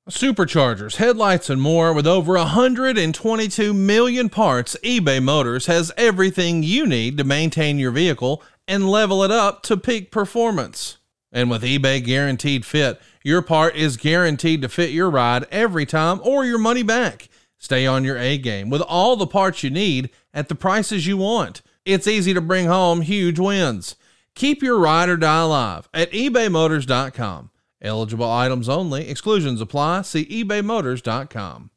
Superchargers, headlights, and more. With over 122 million parts, eBay Motors has everything you need to maintain your vehicle and level it up to peak performance. And with eBay Guaranteed Fit, your part is guaranteed to fit your ride every time or your money back. Stay on your A game with all the parts you need at the prices you want. It's easy to bring home huge wins. Keep your ride or die alive at ebaymotors.com. Eligible items only. Exclusions apply. See ebaymotors.com.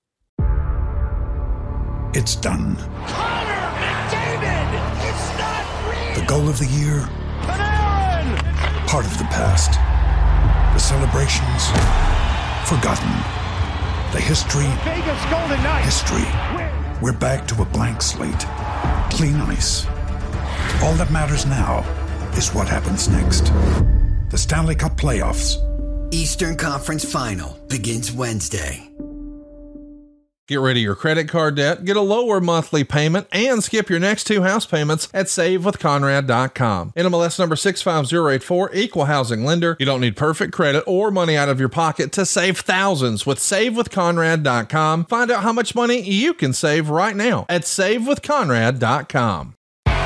It's done. Connor McDavid! It's not real! The goal of the year. Panarin! Part of the past. The celebrations. Forgotten. The history. Vegas Golden Knights! History. We're back to a blank slate. Clean ice. All that matters now is what happens next. The Stanley Cup Playoffs. Eastern Conference Final begins Wednesday. Get rid of your credit card debt, get a lower monthly payment, and skip your next 2 house payments at SaveWithConrad.com. NMLS number 65084, equal housing lender. You don't need perfect credit or money out of your pocket to save thousands with SaveWithConrad.com. Find out how much money you can save right now at SaveWithConrad.com.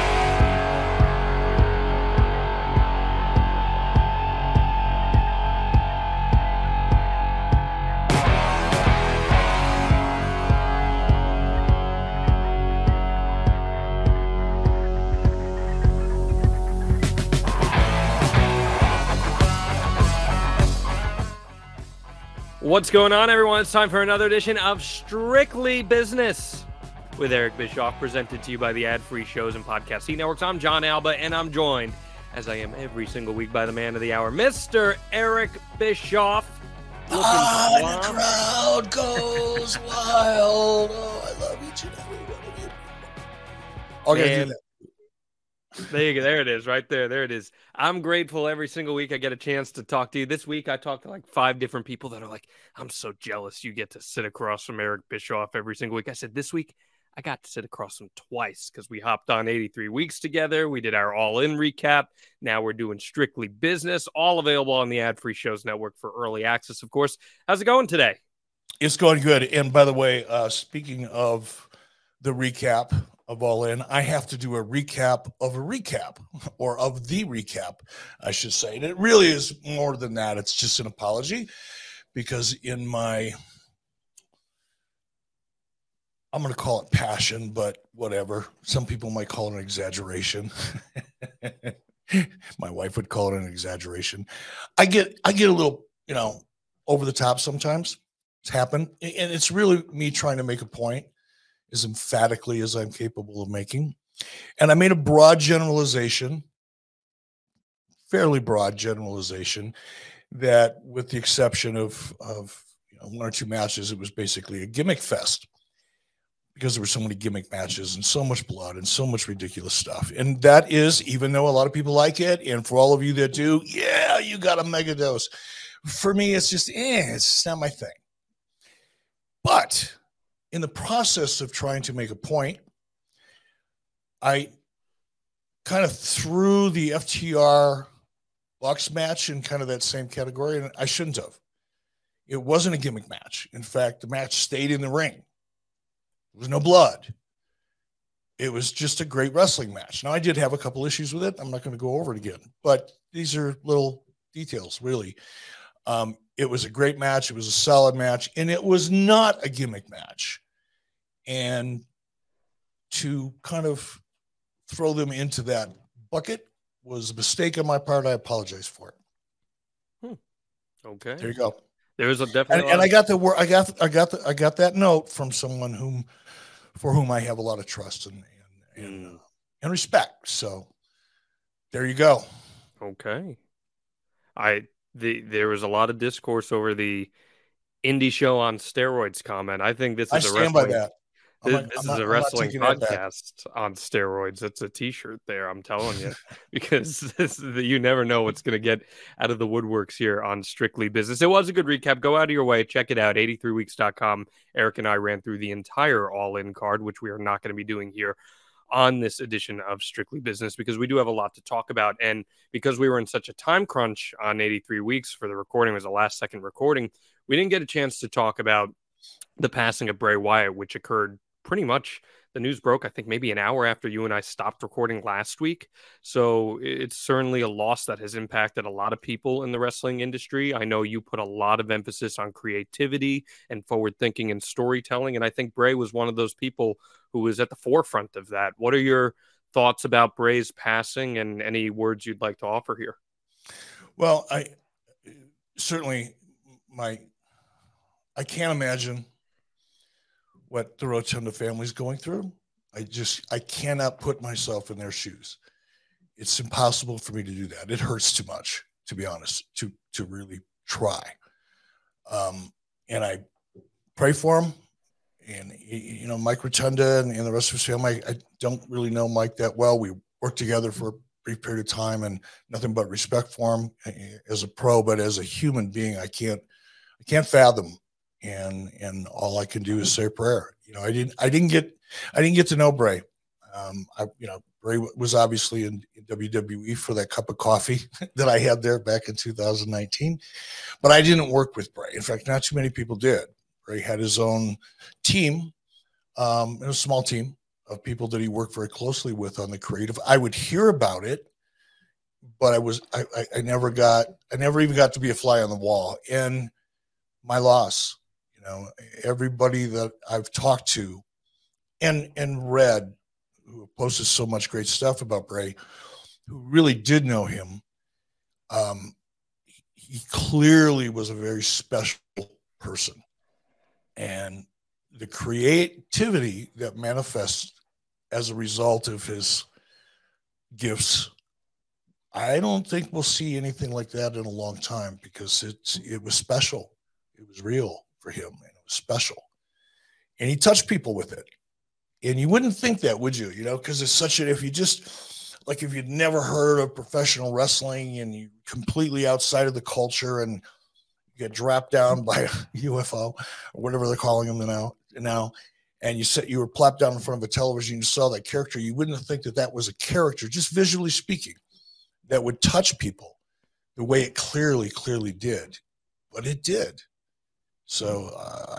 What's going on, everyone? It's time for another edition of Strictly Business with Eric Bischoff, presented to you by the Ad-Free Shows and Podcast Networks. I'm John Alba, and I'm joined, as I am every single week, by the man of the hour, Mr. Eric Bischoff. The crowd goes wild. Oh, I love each and every one of you. Okay, do that. There you go. There it is, right there. There it is. I'm grateful every single week I get a chance to talk to you. This week I talked to like 5 different people that are like, I'm so jealous you get to sit across from Eric Bischoff every single week. I said, this week I got to sit across from twice because we hopped on 83 weeks together. We did our all-in recap. Now we're doing Strictly Business, all available on the Ad-Free Shows Network for early access, of course. How's it going today? It's going good. And by the way, speaking of the recap of All In, I have to do a recap, or of the recap, I should say. And it really is more than that. It's just an apology because in my, I'm going to call it passion, but whatever. Some people might call it an exaggeration. My wife would call it an exaggeration. I get a little, over the top sometimes. It's happened. And it's really me trying to make a point as emphatically as I'm capable of making. And I made a broad generalization, fairly broad generalization, that with the exception of 1 or 2 matches, it was basically a gimmick fest because there were so many gimmick matches and so much blood and so much ridiculous stuff. And that is, even though a lot of people like it, and for all of you that do, yeah, you got a mega dose. For me, it's just, it's just not my thing. But in the process of trying to make a point, I kind of threw the FTR Bucks match in kind of that same category, and I shouldn't have. It wasn't a gimmick match. In fact, the match stayed in the ring. There was no blood. It was just a great wrestling match. Now, I did have a couple issues with it. I'm not going to go over it again, but these are little details, really. It was a great match. It was a solid match, and it was not a gimmick match. And to kind of throw them into that bucket was a mistake on my part. I apologize for it. Okay. There you go. There was a definite, and I got the word. I got that note from someone for whom I have a lot of trust and respect. So there you go. Okay. There was a lot of discourse over the indie show on steroids comment. I think this is I stand by that. This is a wrestling podcast on steroids. It's a T-shirt there, I'm telling you, because you never know what's going to get out of the woodworks here on Strictly Business. It was a good recap. Go out of your way. Check it out, 83weeks.com. Eric and I ran through the entire all-in card, which we are not going to be doing here on this edition of Strictly Business because we do have a lot to talk about. And because we were in such a time crunch on 83 weeks for the recording, it was a last-second recording, we didn't get a chance to talk about the passing of Bray Wyatt, which occurred pretty much, the news broke, I think, maybe an hour after you and I stopped recording last week. So it's certainly a loss that has impacted a lot of people in the wrestling industry. I know you put a lot of emphasis on creativity and forward thinking and storytelling. And I think Bray was one of those people who was at the forefront of that. What are your thoughts about Bray's passing and any words you'd like to offer here? Well, I certainly, I can't imagine what the Rotunda family is going through. I cannot put myself in their shoes. It's impossible for me to do that. It hurts too much, to be honest, to really try. And I pray for him. And, you know, Mike Rotunda and the rest of his family, I don't really know Mike that well. We worked together for a brief period of time, and nothing but respect for him as a pro, but as a human being, I can't fathom. And all I can do is say a prayer. You know, I didn't get to know Bray. Bray was obviously in WWE for that cup of coffee that I had there back in 2019, but I didn't work with Bray. In fact, not too many people did. Bray had his own team, a small team of people that he worked very closely with on the creative. I would hear about it, but I never even got to be a fly on the wall. And my loss. You know, everybody that I've talked to and read, who posted so much great stuff about Bray, who really did know him, he clearly was a very special person. And the creativity that manifests as a result of his gifts, I don't think we'll see anything like that in a long time, because it was special. It was real for him, and it was special. And he touched people with it. And you wouldn't think that, would you? You know, because it's such if you'd never heard of professional wrestling and you completely outside of the culture and you get dropped down by a UFO or whatever they're calling them now, and you were plopped down in front of a television, you saw that character, you wouldn't think that was a character, just visually speaking, that would touch people the way it clearly did. But it did. So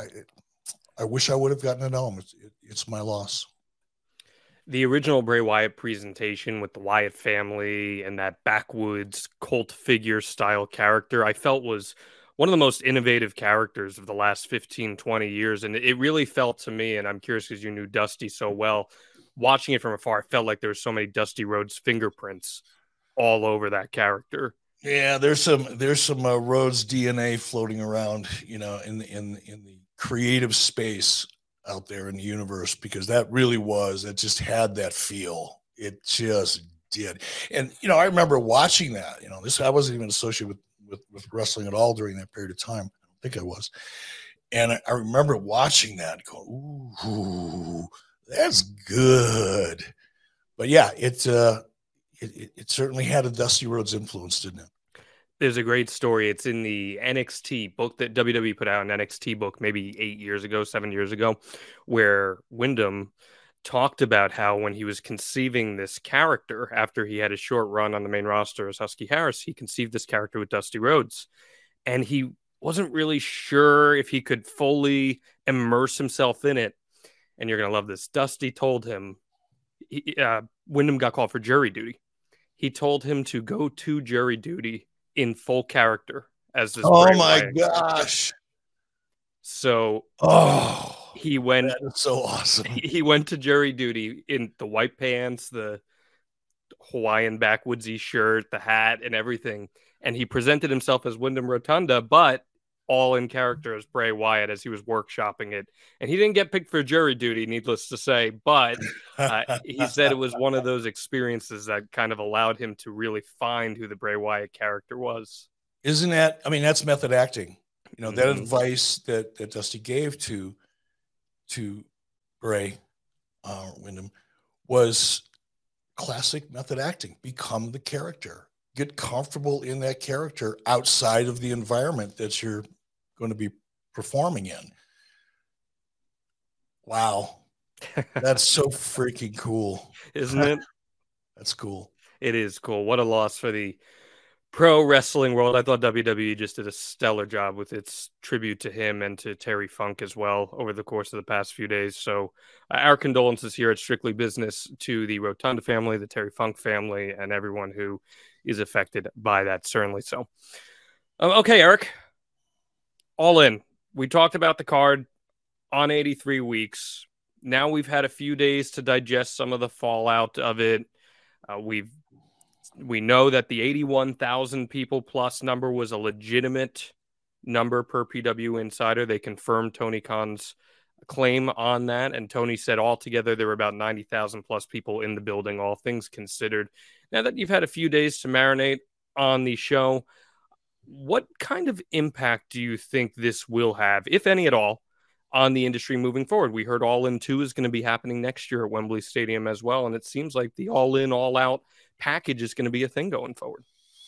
I wish I would have gotten to know him. It's my loss. The original Bray Wyatt presentation with the Wyatt family and that backwoods cult figure style character, I felt was one of the most innovative characters of the last 15, 20 years. And it really felt to me, and I'm curious because you knew Dusty so well, watching it from afar, it felt like there were so many Dusty Rhodes fingerprints all over that character. Yeah, there's some Rhodes DNA floating around, you know, in the creative space out there in the universe, because it just had that feel. It just did. And, you know, I remember watching that, you know, I wasn't even associated with wrestling at all during that period of time. I don't think I was. And I remember watching that going, ooh, that's good. But yeah, it certainly had a Dusty Rhodes influence, didn't it? There's a great story. It's in the NXT book that WWE put out, an NXT book maybe 7 years ago, where Wyndham talked about how when he was conceiving this character after he had a short run on the main roster as Husky Harris, he conceived this character with Dusty Rhodes. And he wasn't really sure if he could fully immerse himself in it. And you're going to love this. Dusty told him, Wyndham got called for jury duty. He told him to go to jury duty in full character as this. Oh my gosh. So he went. That is so awesome. He went to jury duty in the white pants, the Hawaiian backwoodsy shirt, the hat, and everything. And he presented himself as Wyndham Rotunda, but all in character as Bray Wyatt as he was workshopping it. And he didn't get picked for jury duty, needless to say, but he said it was one of those experiences that kind of allowed him to really find who the Bray Wyatt character was. Isn't that, I mean, that's method acting. You know, that advice that Dusty gave to Bray Wyndham was classic method acting. Become the character. Get comfortable in that character outside of the environment that you're going to be performing in. Wow. That's so freaking cool. Isn't it? That's cool. It is cool. What a loss for the pro wrestling world, I thought WWE just did a stellar job with its tribute to him and to Terry Funk as well over the course of the past few days. So our condolences here at Strictly Business to the Rotunda family, the Terry Funk family, and everyone who is affected by that, certainly so. Okay, Eric, All In. We talked about the card on 83 weeks. Now we've had a few days to digest some of the fallout of it. We know that the 81,000 people plus number was a legitimate number per PW Insider. They confirmed Tony Khan's claim on that, and Tony said altogether there were about 90,000 plus people in the building, all things considered. Now that you've had a few days to marinate on the show, what kind of impact do you think this will have, if any at all, on the industry moving forward? We heard All In 2 is going to be happening next year at Wembley Stadium as well, and it seems like the All In, All Out package is going to be a thing going forward.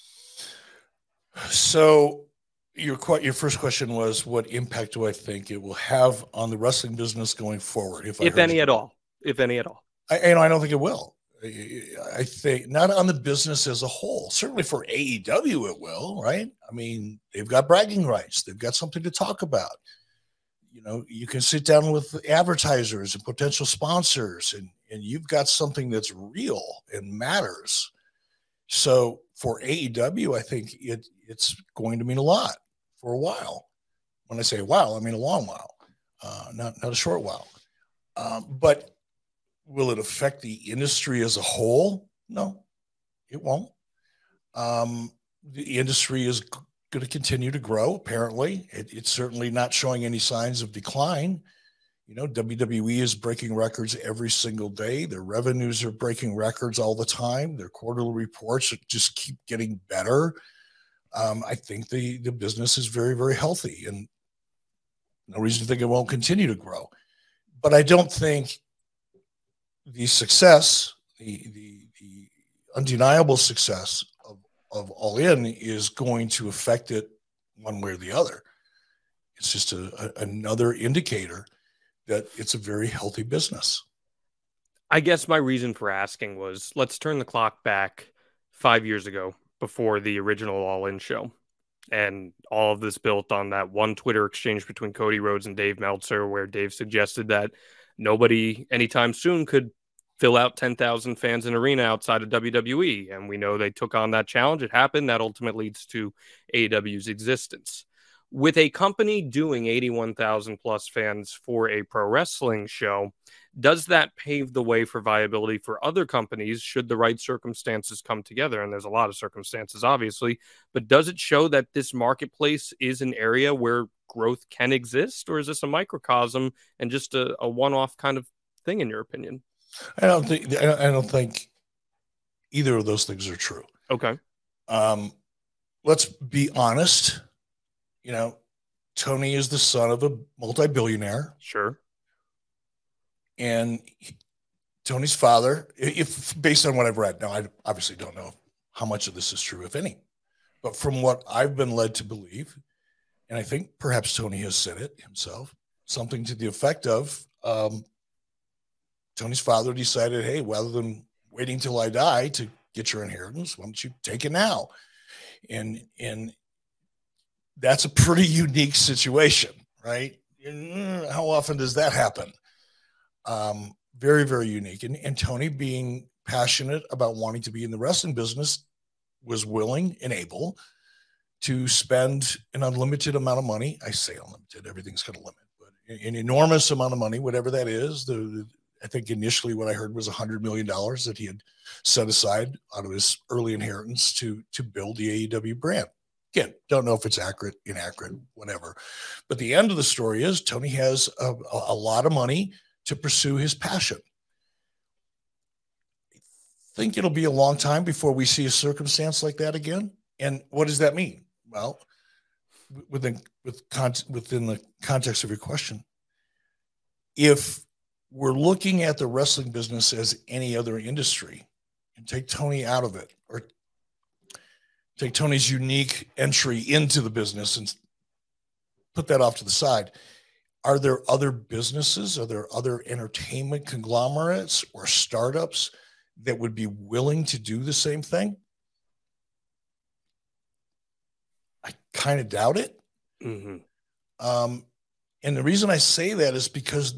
So your first question was, what impact do I think it will have on the wrestling business going forward? If any at all. I don't think it will. I think not on the business as a whole. Certainly for AEW it will, right? I mean, they've got bragging rights. They've got something to talk about. You know, you can sit down with advertisers and potential sponsors, and you've got something that's real and matters. So for AEW, I think it's going to mean a lot for a while. When I say a while, I mean a long while, not a short while. But will it affect the industry as a whole? No, it won't. The industry is going to continue to grow. Apparently, it's certainly not showing any signs of decline. You know, WWE is breaking records every single day. Their revenues are breaking records all the time. Their quarterly reports just keep getting better. I think the business is very, very healthy, and no reason to think it won't continue to grow. But I don't think the success, the undeniable success of All In is going to affect it one way or the other. It's just another indicator that it's a very healthy business. I guess my reason for asking was, let's turn the clock back 5 years ago before the original All In show. And all of this built on that one Twitter exchange between Cody Rhodes and Dave Meltzer, where Dave suggested that nobody anytime soon could fill out 10,000 fans in arena outside of WWE. And we know they took on that challenge. It happened. That ultimately leads to AEW's existence. With a company doing 81,000 plus fans for a pro wrestling show, does that pave the way for viability for other companies should the right circumstances come together? And there's a lot of circumstances, obviously, but does it show that this marketplace is an area where growth can exist, or is this a microcosm and just a one-off kind of thing, in your opinion? I don't think either of those things are true. Okay. Let's be honest. You know, Tony is the son of a multi-billionaire. Sure. And Tony's father, if based on what I've read, now I obviously don't know how much of this is true, if any, but from what I've been led to believe, and I think perhaps Tony has said it himself, something to the effect of, Tony's father decided, hey, rather than waiting till I die to get your inheritance, why don't you take it now? And that's a pretty unique situation, right? How often does that happen? Very, very unique. And Tony, being passionate about wanting to be in the wrestling business, was willing and able to spend an unlimited amount of money. I say unlimited, everything's got a limit, but an enormous amount of money, whatever that is. I think initially what I heard was $100 million that he had set aside out of his early inheritance to build the AEW brand. Again, don't know if it's accurate, inaccurate, whatever. But the end of the story is Tony has a lot of money to pursue his passion. I think it'll be a long time before we see a circumstance like that again. And what does that mean? Well, within the context of your question, if we're looking at the wrestling business as any other industry and take Tony out of it, or take Tony's unique entry into the business and put that off to the side, are there other businesses? Are there other entertainment conglomerates or startups that would be willing to do the same thing? I kind of doubt it. Mm-hmm. And the reason I say that is because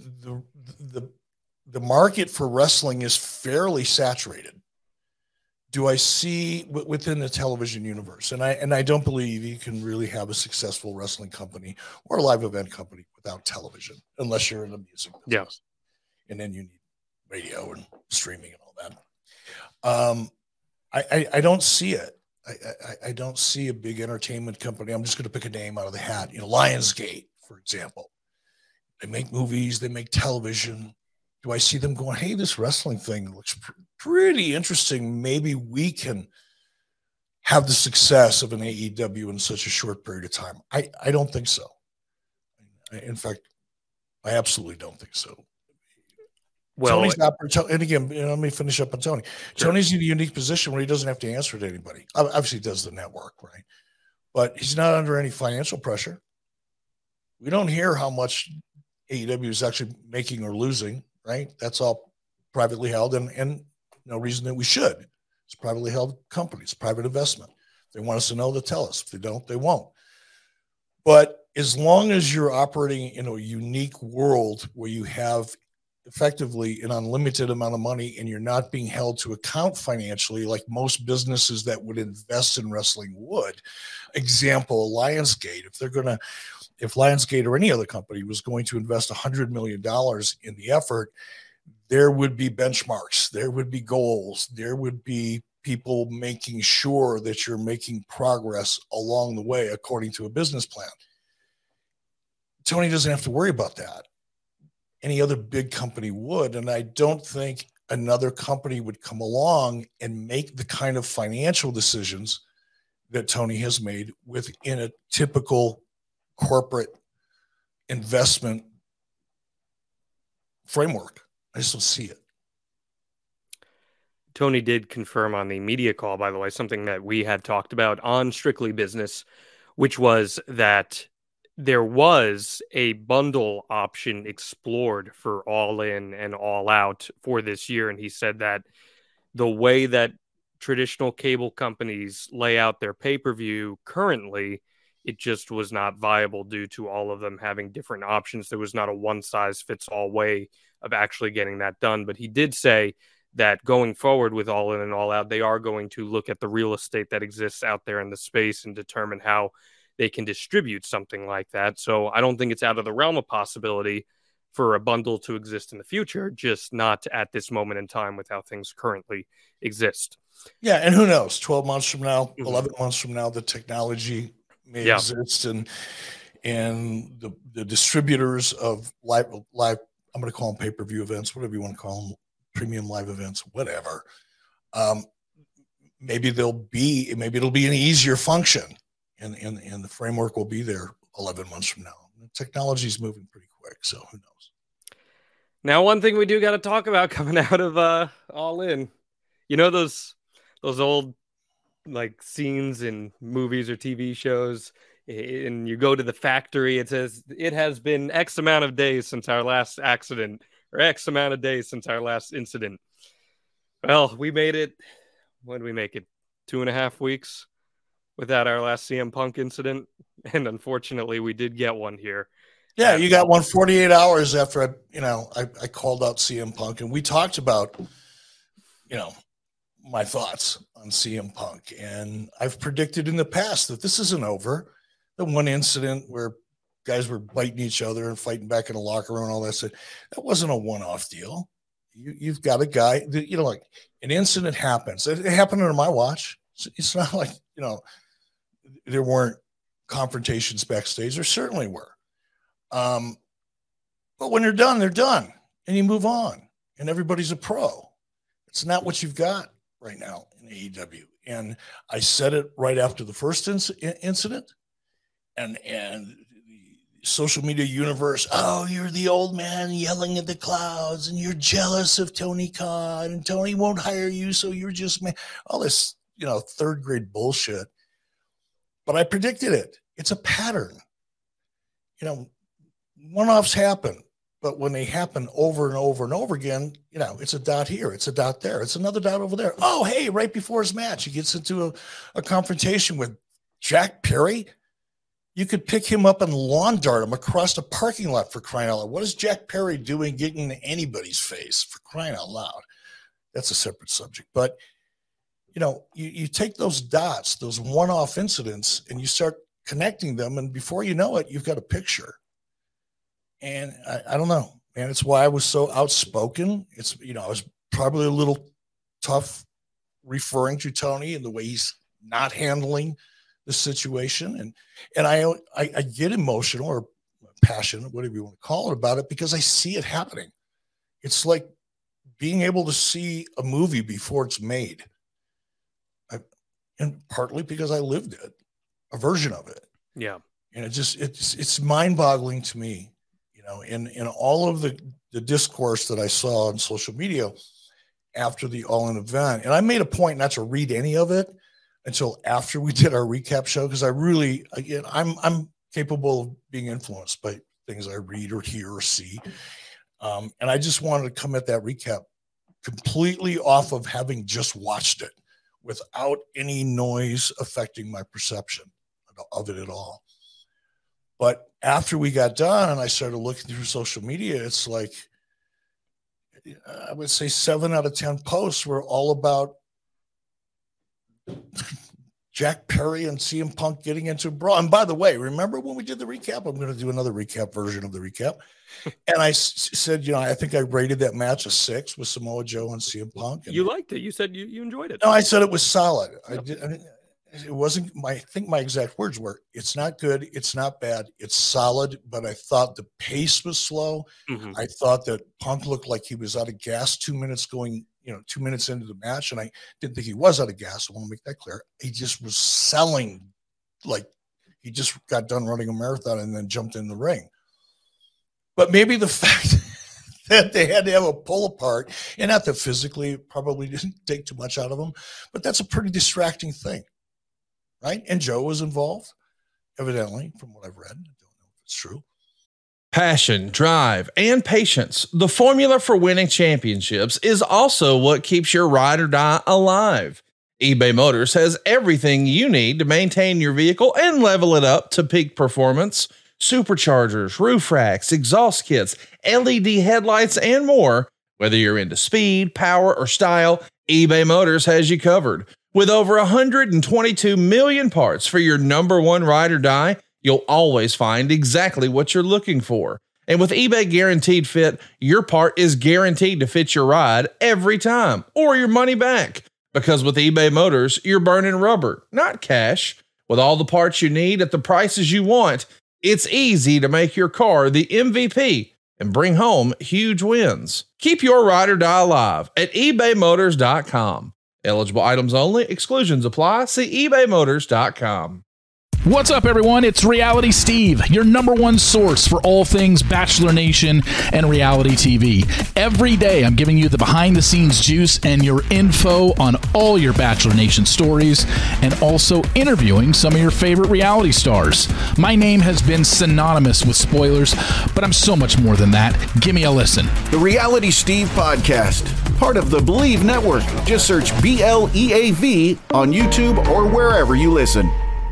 the market for wrestling is fairly saturated. Do I see within the television universe? And I don't believe you can really have a successful wrestling company or a live event company without television, unless you're in the music business. Yeah. And then you need radio and streaming and all that. I don't see it. I don't see a big entertainment company. I'm just going to pick a name out of the hat. Lionsgate, for example. They make movies, they make television. Do I see them going, hey, this wrestling thing looks pretty interesting. Maybe we can have the success of an AEW in such a short period of time. I don't think so. In fact, I absolutely don't think so. Well, Tony's not, and again, let me finish up on Tony. Sure. Tony's in a unique position where he doesn't have to answer to anybody. Obviously, he does the network, right? But he's not under any financial pressure. We don't hear how much AEW is actually making or losing, right? That's all privately held, and no reason that we should. It's a privately held company. It's a private investment. If they want us to know, they'll tell us. If they don't, they won't. But as long as you're operating in a unique world where you have effectively an unlimited amount of money and you're not being held to account financially like most businesses that would invest in wrestling would. Example, Lionsgate. If Lionsgate or any other company was going to invest $100 million in the effort, there would be benchmarks, there would be goals, there would be people making sure that you're making progress along the way according to a business plan. Tony doesn't have to worry about that. Any other big company would, and I don't think another company would come along and make the kind of financial decisions that Tony has made within a typical corporate investment framework. I just don't see it. Tony did confirm on the media call, by the way, something that we had talked about on Strictly Business, which was that there was a bundle option explored for All In and All Out for this year. And he said that the way that traditional cable companies lay out their pay-per-view currently, it just was not viable due to all of them having different options. There was not a one-size-fits-all way of actually getting that done. But he did say that going forward with All In and All Out, they are going to look at the real estate that exists out there in the space and determine how they can distribute something like that. So I don't think it's out of the realm of possibility for a bundle to exist in the future, just not at this moment in time with how things currently exist. Yeah, and who knows, 12 months from now, 11 months from now, the technology may exist, and the distributors of live, I'm going to call them pay-per-view events, whatever you want to call them, premium live events, whatever. Maybe it'll be an easier function. And the framework will be there 11 months from now. The technology is moving pretty quick, so who knows? Now, one thing we do got to talk about coming out of All In, those old like scenes in movies or TV shows, and you go to the factory. It says it has been X amount of days since our last accident, or X amount of days since our last incident. Well, we made it. When did we make it? 2.5 weeks. Without our last CM Punk incident, and unfortunately we did get one here. Yeah, you got one 48 hours after I called out CM Punk, and we talked about my thoughts on CM Punk, and I've predicted in the past that this isn't over. The one incident where guys were biting each other and fighting back in the locker room and all that stuff, that wasn't a one-off deal. You've got a guy that, like an incident happens. It happened under my watch. It's not like there weren't confrontations backstage. There certainly were. But when they're done, and you move on, and everybody's a pro. It's not what you've got right now in AEW. And I said it right after the first incident, and the social media universe, oh, you're the old man yelling at the clouds, and you're jealous of Tony Khan, and Tony won't hire you, so you're just all this, third grade bullshit. But I predicted it. It's a pattern. One-offs happen, but when they happen over and over and over again, it's a dot here, it's a dot there, it's another dot over there. Oh, hey, right before his match, he gets into a confrontation with Jack Perry, you could pick him up and lawn dart him across the parking lot, for crying out loud. What is Jack Perry doing getting in anybody's face, for crying out loud? That's a separate subject. But, you take those dots, those one-off incidents, and you start connecting them, and before you know it, you've got a picture. And I don't know, man. It's why I was so outspoken. It's, I was probably a little tough referring to Tony and the way he's not handling the situation. And I get emotional or passionate, whatever you want to call it, about it, because I see it happening. It's like being able to see a movie before it's made. And partly because I lived it, a version of it. Yeah. And it's mind-boggling to me, in all of the discourse that I saw on social media after the All-In event. And I made a point not to read any of it until after we did our recap show, because I'm capable of being influenced by things I read or hear or see. And I just wanted to come at that recap completely off of having just watched it, without any noise affecting my perception of it at all. But after we got done and I started looking through social media, it's like, I would say 7 out of 10 posts were all about Jack Perry and CM Punk getting into a brawl. And by the way, remember when we did the recap? I'm going to do another recap version of the recap. And I said, I think I rated that match a 6 with Samoa Joe and CM Punk. And you liked it. You said you enjoyed it. No, I said it was solid. Yep. It wasn't I think my exact words were, it's not good, it's not bad, it's solid, but I thought the pace was slow. Mm-hmm. I thought that Punk looked like he was out of gas 2 minutes into the match, and I didn't think he was out of gas. I want to make that clear. He just was selling like he just got done running a marathon and then jumped in the ring. But maybe the fact that they had to have a pull apart, and not that physically it probably didn't take too much out of them, but that's a pretty distracting thing. Right? And Joe was involved, evidently, from what I've read. I don't know if it's true. Passion, drive, and patience. The formula for winning championships is also what keeps your ride or die alive. eBay Motors has everything you need to maintain your vehicle and level it up to peak performance. Superchargers, roof racks, exhaust kits, LED headlights, and more. Whether you're into speed, power, or style, eBay Motors has you covered. With over 122 million parts for your number one ride or die, you'll always find exactly what you're looking for. And with eBay Guaranteed Fit, your part is guaranteed to fit your ride every time, or your money back. Because with eBay Motors, you're burning rubber, not cash. With all the parts you need at the prices you want, it's easy to make your car the MVP and bring home huge wins. Keep your ride or die alive at ebaymotors.com. Eligible items only. Exclusions apply. See ebaymotors.com. What's up, everyone? It's Reality Steve, your number one source for all things Bachelor Nation and reality TV. Every day, I'm giving you the behind-the-scenes juice and your info on all your Bachelor Nation stories, and also interviewing some of your favorite reality stars. My name has been synonymous with spoilers, but I'm so much more than that. Give me a listen. The Reality Steve Podcast, part of the Believe Network. Just search BLEAV on YouTube or wherever you listen.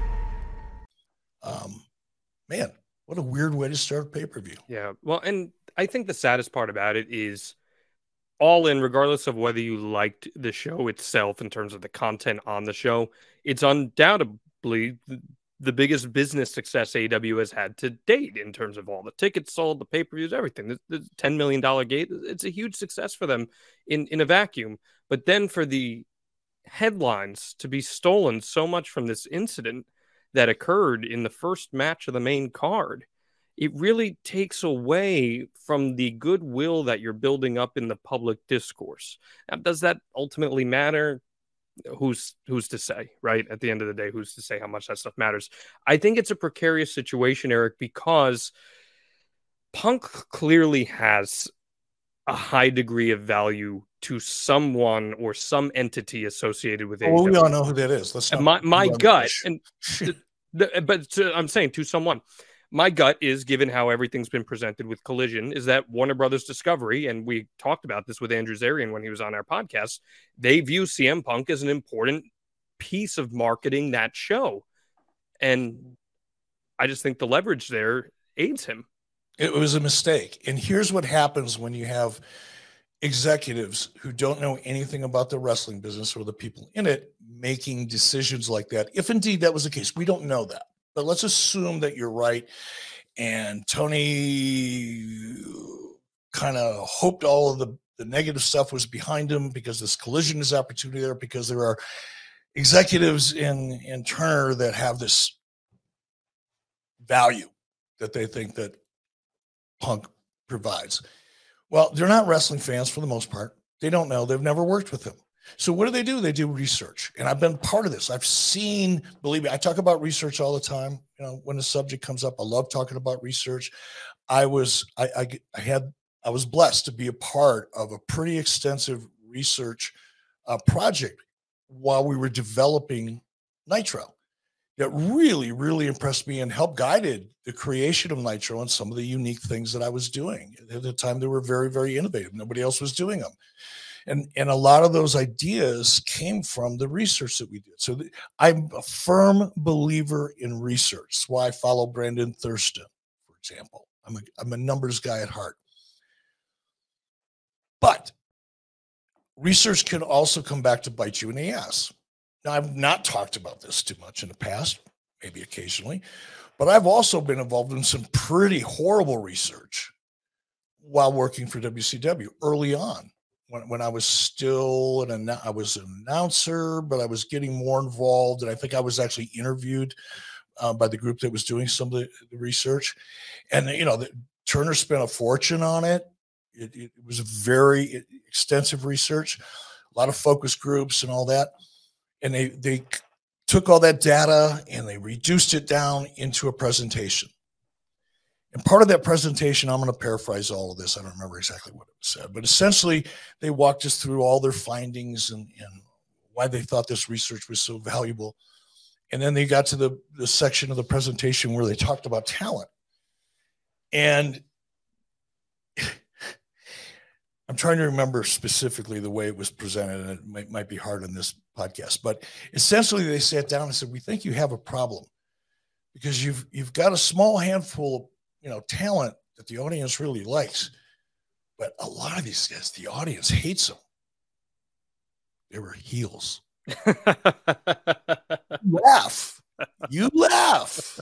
Man, what a weird way to start a pay-per-view. Yeah. Well, and I think the saddest part about it is All In, regardless of whether you liked the show itself in terms of the content on the show, it's undoubtedly the biggest business success AEW has had to date in terms of all the tickets sold, the pay-per-views, everything. The $10 million gate, it's a huge success for them in a vacuum. But then for the headlines to be stolen so much from this incident that occurred in the first match of the main card, it really takes away from the goodwill that you're building up in the public discourse. Now, does that ultimately matter? Who's to say, right? At the end of the day, who's to say how much that stuff matters? I think it's a precarious situation, Eric, because Punk clearly has a high degree of value to someone or some entity associated with AEW. Well, we all know who that is. Let's not my gut, and I'm saying to someone, my gut is, given how everything's been presented with Collision, is that Warner Brothers Discovery, and we talked about this with Andrew Zarian when he was on our podcast, they view CM Punk as an important piece of marketing that show. And I just think the leverage there aids him. It was a mistake. And here's what happens when you have executives who don't know anything about the wrestling business or the people in it making decisions like that. If indeed that was the case, we don't know that, but let's assume that you're right. And Tony kind of hoped all of the negative stuff was behind him because this collision is opportunity there, because there are executives in Turner that have this value that they think that Punk provides. Well, they're not wrestling fans for the most part. They don't know. They've never worked with him. So what do? They do research. And I've been part of this. I've seen, believe me, I talk about research all the time. You know, when the subject comes up, I love talking about research. I was blessed to be a part of a pretty extensive research project while we were developing Nitro that really, really impressed me and helped guided the creation of Nitro and some of the unique things that I was doing. At the time, they were very, very innovative. Nobody else was doing them. And a lot of those ideas came from the research that we did. So I'm a firm believer in research. That's why I follow Brandon Thurston, for example. I'm a numbers guy at heart. But research can also come back to bite you in the ass. Now, I've not talked about this too much in the past, maybe occasionally, but I've also been involved in some pretty horrible research while working for WCW early on. When I was still I was an announcer, but I was getting more involved, and I think I was actually interviewed by the group that was doing some of the research. And Turner spent a fortune on it. It was a very extensive research, a lot of focus groups and all that. And they took all that data and they reduced it down into a presentation. And part of that presentation, I'm going to paraphrase all of this. I don't remember exactly what it said, but essentially they walked us through all their findings and why they thought this research was so valuable. And then they got to the section of the presentation where they talked about talent. And I'm trying to remember specifically the way it was presented, and it might be hard on this podcast, but essentially they sat down and said, we think you have a problem because you've got a small handful of talent that the audience really likes. But a lot of these guys, the audience hates them. They were heels. You laugh.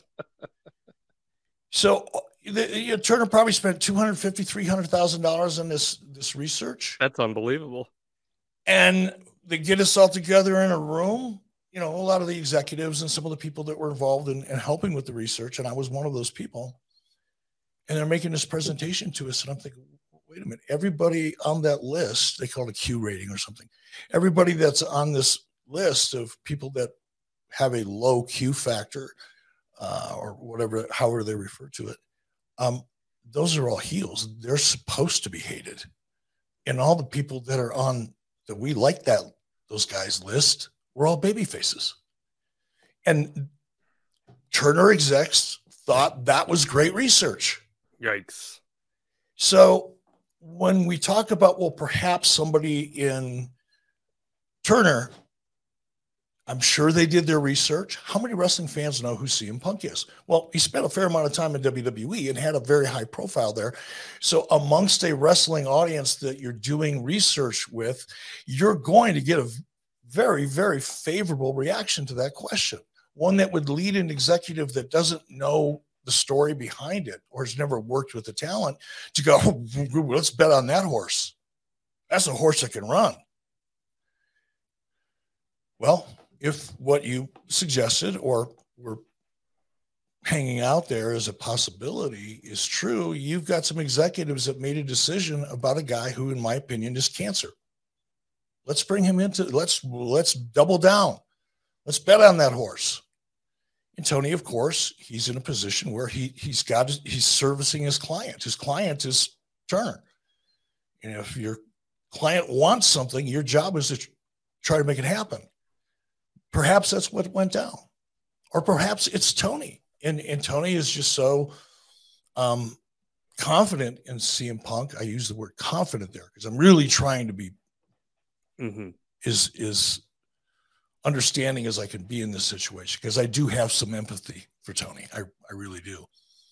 So Turner probably spent $250,000, $300,000 on this research. That's unbelievable. And they get us all together in a room. A lot of the executives and some of the people that were involved in helping with the research, and I was one of those people. And they're making this presentation to us, and I'm thinking, wait a minute, everybody on that list, they call it a Q rating or something. Everybody that's on this list of people that have a low Q factor or whatever, however they refer to it, those are all heels. They're supposed to be hated. And all the people that are on that we like those guys list, we're all baby faces. And Turner execs thought that was great research. Yikes. So when we talk about, well, perhaps somebody in Turner, I'm sure they did their research. How many wrestling fans know who CM Punk is? Well, he spent a fair amount of time in WWE and had a very high profile there. So amongst a wrestling audience that you're doing research with, you're going to get a very, very favorable reaction to that question. One that would lead an executive that doesn't know the story behind it or has never worked with the talent to go, let's bet on that horse. That's a horse that can run. Well, if what you suggested or were hanging out there as a possibility is true, you've got some executives that made a decision about a guy who, in my opinion, is cancer. Let's bring him let's double down. Let's bet on that horse. And Tony, of course, he's in a position where he's servicing his client. His client is Turner. If your client wants something, your job is to try to make it happen. Perhaps that's what went down. Or perhaps it's Tony. And Tony is just so confident in CM Punk. I use the word confident there because I'm really trying to be is understanding as I can be in this situation, because I do have some empathy for Tony. I really do.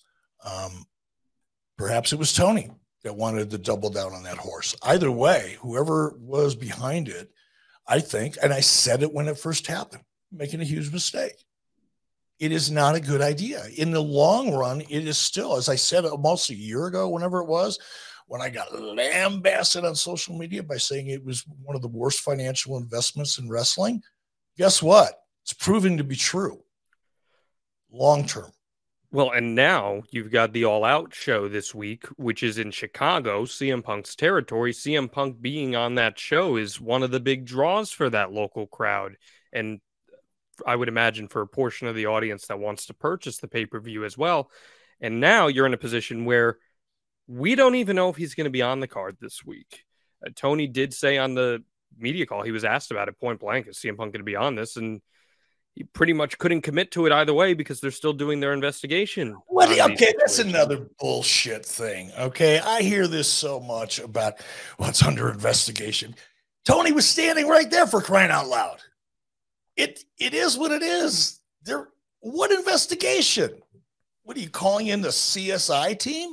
Perhaps it was Tony that wanted to double down on that horse. Either way, whoever was behind it, I think, and I said it when it first happened, making a huge mistake. It is not a good idea. In the long run, it is still, as I said almost a year ago, whenever it was, when I got lambasted on social media by saying it was one of the worst financial investments in wrestling. Guess what? It's proving to be true long term. Well, and now you've got the All Out show this week, which is in Chicago, CM Punk's territory. CM Punk being on that show is one of the big draws for that local crowd. And I would imagine for a portion of the audience that wants to purchase the pay-per-view as well. And now you're in a position where we don't even know if he's going to be on the card this week. Tony did say on the media call, he was asked about it point blank, is CM Punk going to be on this? And he pretty much couldn't commit to it either way because they're still doing their investigation. Okay, that's another bullshit thing. Okay, I hear this so much about what's under investigation. Tony was standing right there, for crying out loud. It is what it is. What investigation? What are you calling in the CSI team?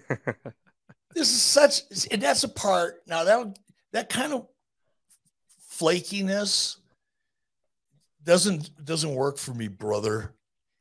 This is and that's a part. Now that kind of flakiness doesn't work for me, brother.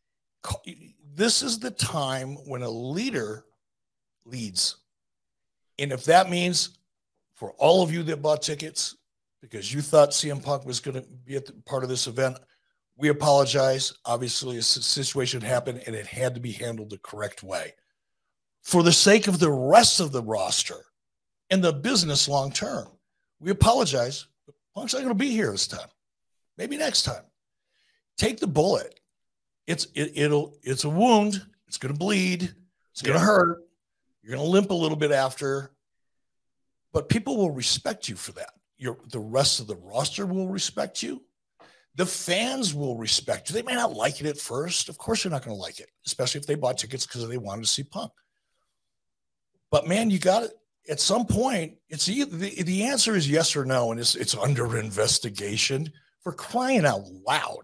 This is the time when a leader leads. And if that means for all of you that bought tickets because you thought CM Punk was going to be at part of this event, we apologize. Obviously, a situation happened and it had to be handled the correct way. For the sake of the rest of the roster and the business long term, we apologize. Punk's not going to be here this time. Maybe next time. Take the bullet. It's a wound. It's going to bleed. It's going to hurt. You're going to limp a little bit after. But people will respect you for that. The rest of the roster will respect you. The fans will respect you. They may not like it at first. Of course, they're not going to like it, especially if they bought tickets because they wanted to see Punk. But man, you got it. At some point, the answer is yes or no, and it's under investigation. For crying out loud.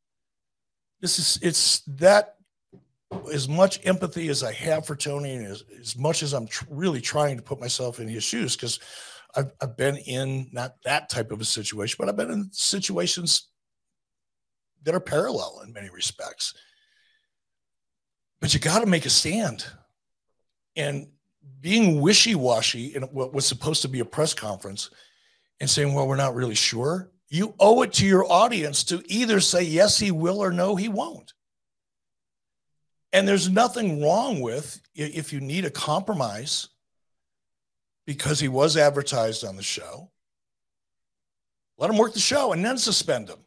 It's that as much empathy as I have for Tony, and as much as I'm really trying to put myself in his shoes, because I've been in not that type of a situation, but I've been in situations that are parallel in many respects. But you got to make a stand. And being wishy-washy in what was supposed to be a press conference and saying, well, we're not really sure. You owe it to your audience to either say, yes, he will, or no, he won't. And there's nothing wrong with, if you need a compromise because he was advertised on the show, let him work the show and then suspend him.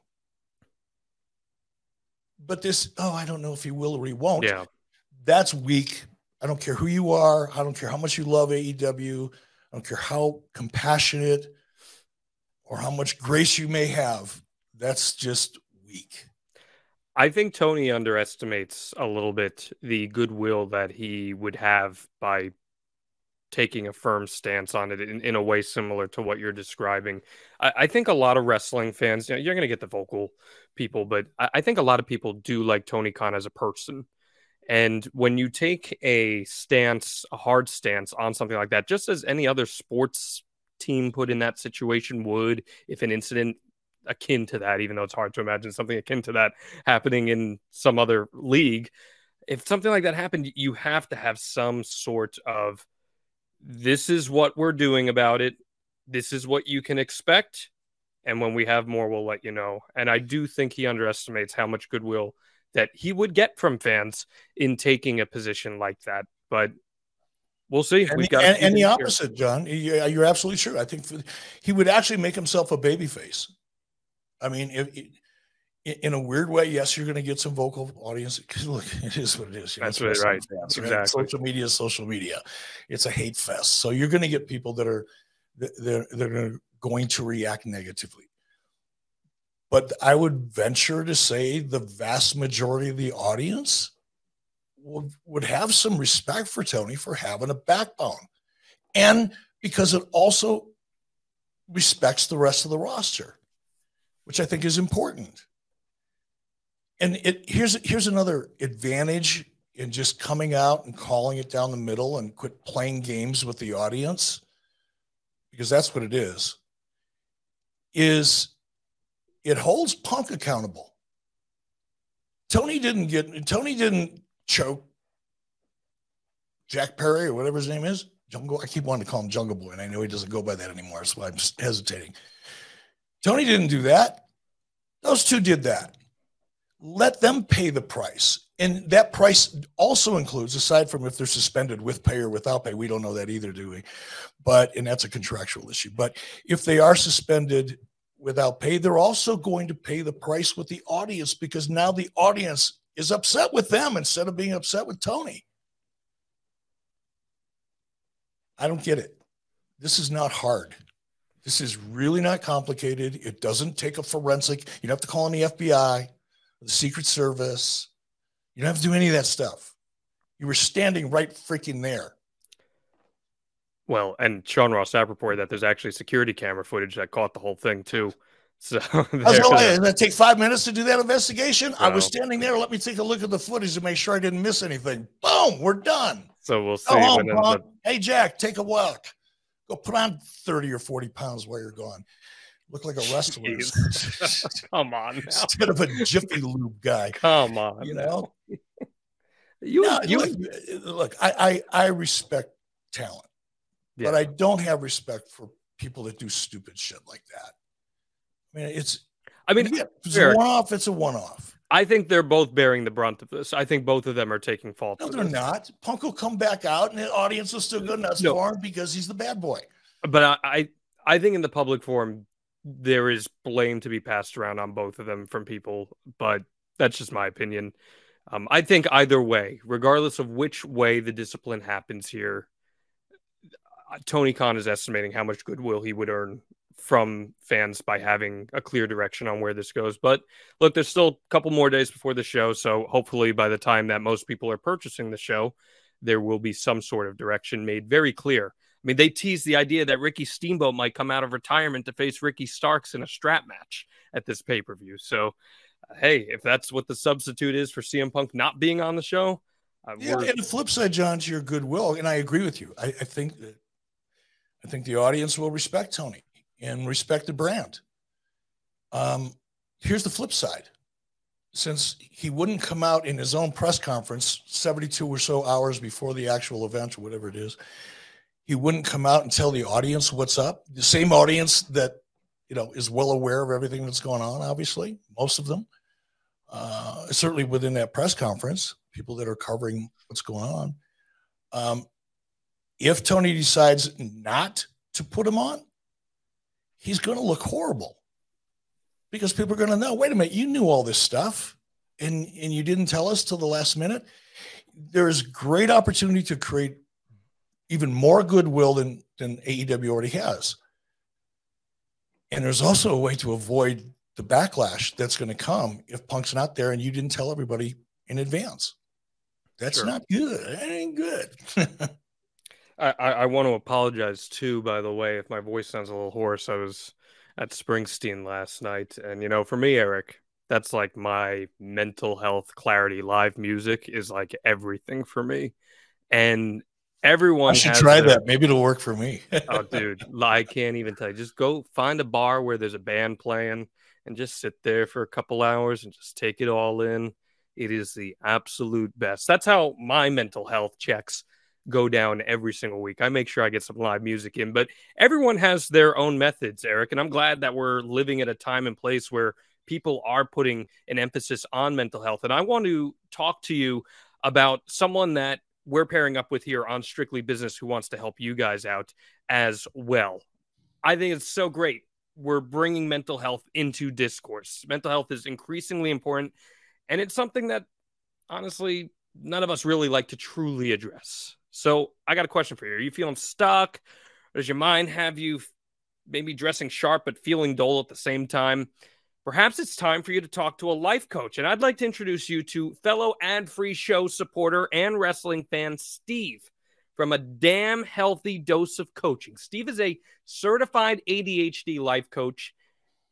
But this, I don't know if he will or he won't. Yeah. That's weak. I don't care who you are. I don't care how much you love AEW. I don't care how compassionate or how much grace you may have. That's just weak. I think Tony underestimates a little bit the goodwill that he would have by taking a firm stance on it in a way similar to what you're describing. I think a lot of wrestling fans, you're going to get the vocal people, but I think a lot of people do like Tony Khan as a person. And when you take a hard stance on something like that, just as any other sports team put in that situation would, if an incident akin to that, even though it's hard to imagine something akin to that happening in some other league, if something like that happened, you have to have some sort of, this is what we're doing about it. This is what you can expect. And when we have more, we'll let you know. And I do think he underestimates how much goodwill that he would get from fans in taking a position like that. But we'll see. And the opposite, John. You're absolutely true. I think he would actually make himself a babyface. I mean, in a weird way, yes, you're going to get some vocal audience. Look, it is what it is. That's right. Fans, exactly. Right? Social media is social media. It's a hate fest. So you're going to get people that are going to react negatively. But I would venture to say the vast majority of the audience would have some respect for Tony for having a backbone. And because it also respects the rest of the roster. which I think is important. And here's another advantage in just coming out and calling it down the middle and quit playing games with the audience, because that's what it is it holds Punk accountable. Tony didn't choke Jack Perry or whatever his name is. Jungle. I keep wanting to call him Jungle Boy, and I know he doesn't go by that anymore. That's why I'm hesitating. Tony didn't do that. Those two did that. Let them pay the price. And that price also includes, aside from if they're suspended with pay or without pay, we don't know that either, do we? And that's a contractual issue. But if they are suspended without pay, they're also going to pay the price with the audience, because now the audience is upset with them instead of being upset with Tony. I don't get it. This is not hard. This is really not complicated. It doesn't take a forensic. You don't have to call in the FBI, the Secret Service. You don't have to do any of that stuff. You were standing right freaking there. Well, and Sean Ross Sapp reported that there's actually security camera footage that caught the whole thing too. So does that take 5 minutes to do that investigation? No. I was standing there. Let me take a look at the footage to make sure I didn't miss anything. Boom, we're done. So we'll see. Hey, Jack, take a walk. Go put on 30 or 40 pounds while you're gone. Look like a wrestler. Come on. Now. Instead of a Jiffy Lube guy. Come on. You know? Look, I respect talent, but I don't have respect for people that do stupid shit like that. It's a one-off. It's a one-off. I think they're both bearing the brunt of this. I think both of them are taking fault. No, they're not. Punk will come back out, and the audience will still go nuts for him because he's the bad boy. But I think in the public forum, there is blame to be passed around on both of them from people, but that's just my opinion. I think either way, regardless of which way the discipline happens here, Tony Khan is estimating how much goodwill he would earn from fans by having a clear direction on where this goes. But look, there's still a couple more days before the show, so hopefully by the time that most people are purchasing the show, there will be some sort of direction made very clear. I mean, they teased the idea that Ricky Steamboat might come out of retirement to face Ricky Starks in a strap match at this pay-per-view. So, hey, if that's what the substitute is for CM Punk not being on the show. And the flip side, John, to your goodwill, and I agree with you. I think the audience will respect Tony and respect the brand. Here's the flip side. Since he wouldn't come out in his own press conference 72 or so hours before the actual event or whatever it is, he wouldn't come out and tell the audience what's up. The same audience that, is well aware of everything that's going on, obviously, most of them. Certainly within that press conference, people that are covering what's going on. If Tony decides not to put him on, he's going to look horrible, because people are going to know, wait a minute, you knew all this stuff and you didn't tell us till the last minute. There's great opportunity to create even more goodwill than AEW already has. And there's also a way to avoid the backlash that's going to come if Punk's not there and you didn't tell everybody in advance. That's not good. That ain't good. I want to apologize too, by the way, if my voice sounds a little hoarse. I was at Springsteen last night, and for me, Eric, that's like my mental health clarity. Live music is like everything for me, and everyone. I should try that. Maybe it'll work for me. Oh, dude, I can't even tell you. Just go find a bar where there's a band playing and just sit there for a couple hours and just take it all in. It is the absolute best. That's how my mental health checks go down every single week. I make sure I get some live music in, but everyone has their own methods, Eric, and I'm glad that we're living at a time and place where people are putting an emphasis on mental health. And I want to talk to you about someone that we're pairing up with here on Strictly Business who wants to help you guys out as well. I think it's so great. We're bringing mental health into discourse. Mental health is increasingly important, and it's something that, honestly, none of us really like to truly address. So I got a question for you. Are you feeling stuck? Does your mind have you maybe dressing sharp but feeling dull at the same time? Perhaps it's time for you to talk to a life coach. And I'd like to introduce you to fellow ad-free show supporter and wrestling fan Steve from A Damn Healthy Dose of Coaching. Steve is a certified ADHD life coach.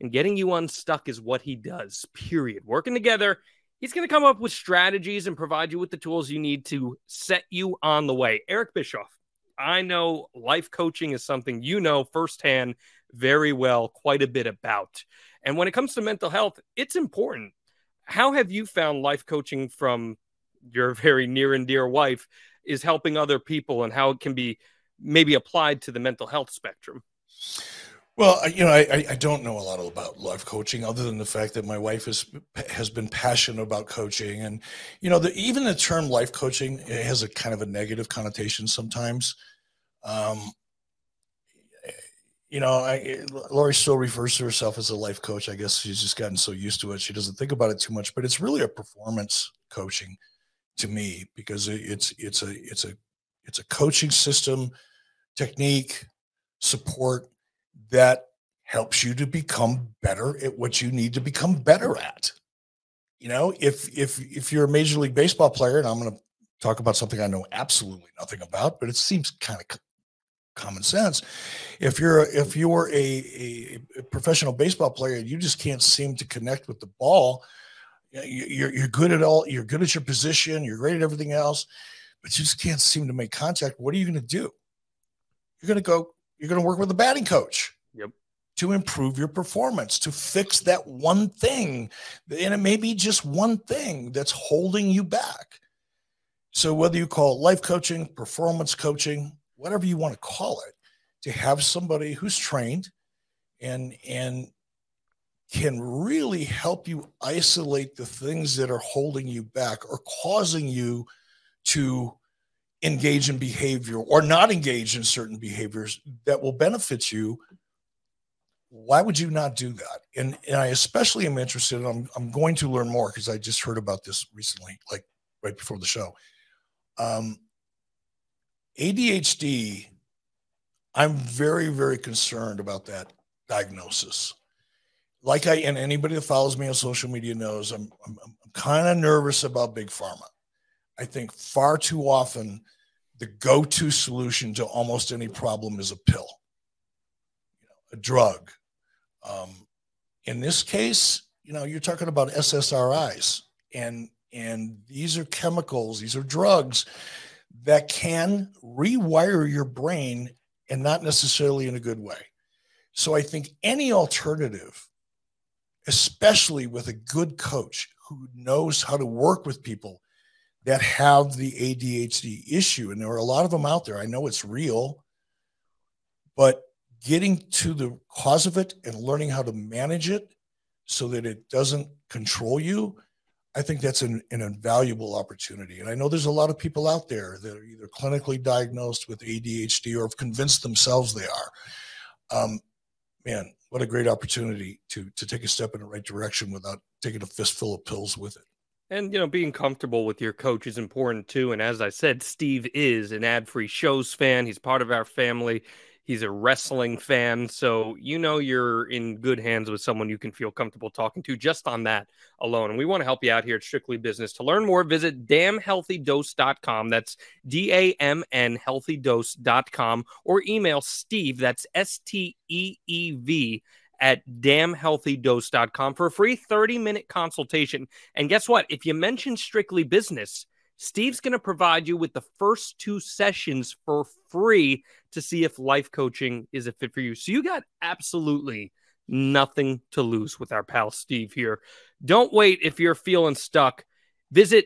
and getting you unstuck is what he does, period. Working together, he's going to come up with strategies and provide you with the tools you need to set you on the way. Eric Bischoff, I know life coaching is something you know firsthand very well, quite a bit about. And when it comes to mental health, it's important. How have you found life coaching from your very near and dear wife is helping other people, and how it can be maybe applied to the mental health spectrum? Well, I don't know a lot about life coaching other than the fact that my wife has been passionate about coaching. And, even the term life coaching has a kind of a negative connotation sometimes. Lori still refers to herself as a life coach. I guess she's just gotten so used to it. She doesn't think about it too much, but it's really a performance coaching to me, because it's a coaching system, technique, support that helps you to become better at what you need to become better at. If you're a Major League Baseball player, and I'm going to talk about something I know absolutely nothing about, but it seems kind of common sense. If you're a professional baseball player and you just can't seem to connect with the ball, you're good at all. You're good at your position. You're great at everything else, but you just can't seem to make contact. What are you going to do? You're going to work with a batting coach. Yep. To improve your performance, to fix that one thing. And it may be just one thing that's holding you back. So whether you call it life coaching, performance coaching, whatever you want to call it, to have somebody who's trained and can really help you isolate the things that are holding you back or causing you to engage in behavior or not engage in certain behaviors that will benefit you. Why would you not do that? And I especially am interested, and I'm going to learn more because I just heard about this recently, like right before the show. ADHD, I'm very, very concerned about that diagnosis. And anybody that follows me on social media knows, I'm kind of nervous about big pharma. I think far too often the go-to solution to almost any problem is a pill, a drug. In this case, you're talking about SSRIs, and these are chemicals, these are drugs that can rewire your brain, and not necessarily in a good way. So I think any alternative, especially with a good coach who knows how to work with people that have the ADHD issue, and there are a lot of them out there. I know it's real, but getting to the cause of it and learning how to manage it so that it doesn't control you, I think that's an invaluable opportunity. And I know there's a lot of people out there that are either clinically diagnosed with ADHD or have convinced themselves they are. Man, what a great opportunity to take a step in the right direction without taking a fistful of pills with it. And, being comfortable with your coach is important too. And as I said, Steve is an Ad-Free Shows fan. He's part of our family. He's a wrestling fan. So, you're in good hands with someone you can feel comfortable talking to just on that alone. And we want to help you out here at Strictly Business. To learn more, visit damnhealthydose.com. That's DAMN healthydose.com, or email Steve, that's STEEV, at damnhealthydose.com for a free 30-minute consultation. And guess what? If you mention Strictly Business, Steve's going to provide you with the first 2 sessions for free to see if life coaching is a fit for you. So you got absolutely nothing to lose with our pal Steve here. Don't wait if you're feeling stuck. Visit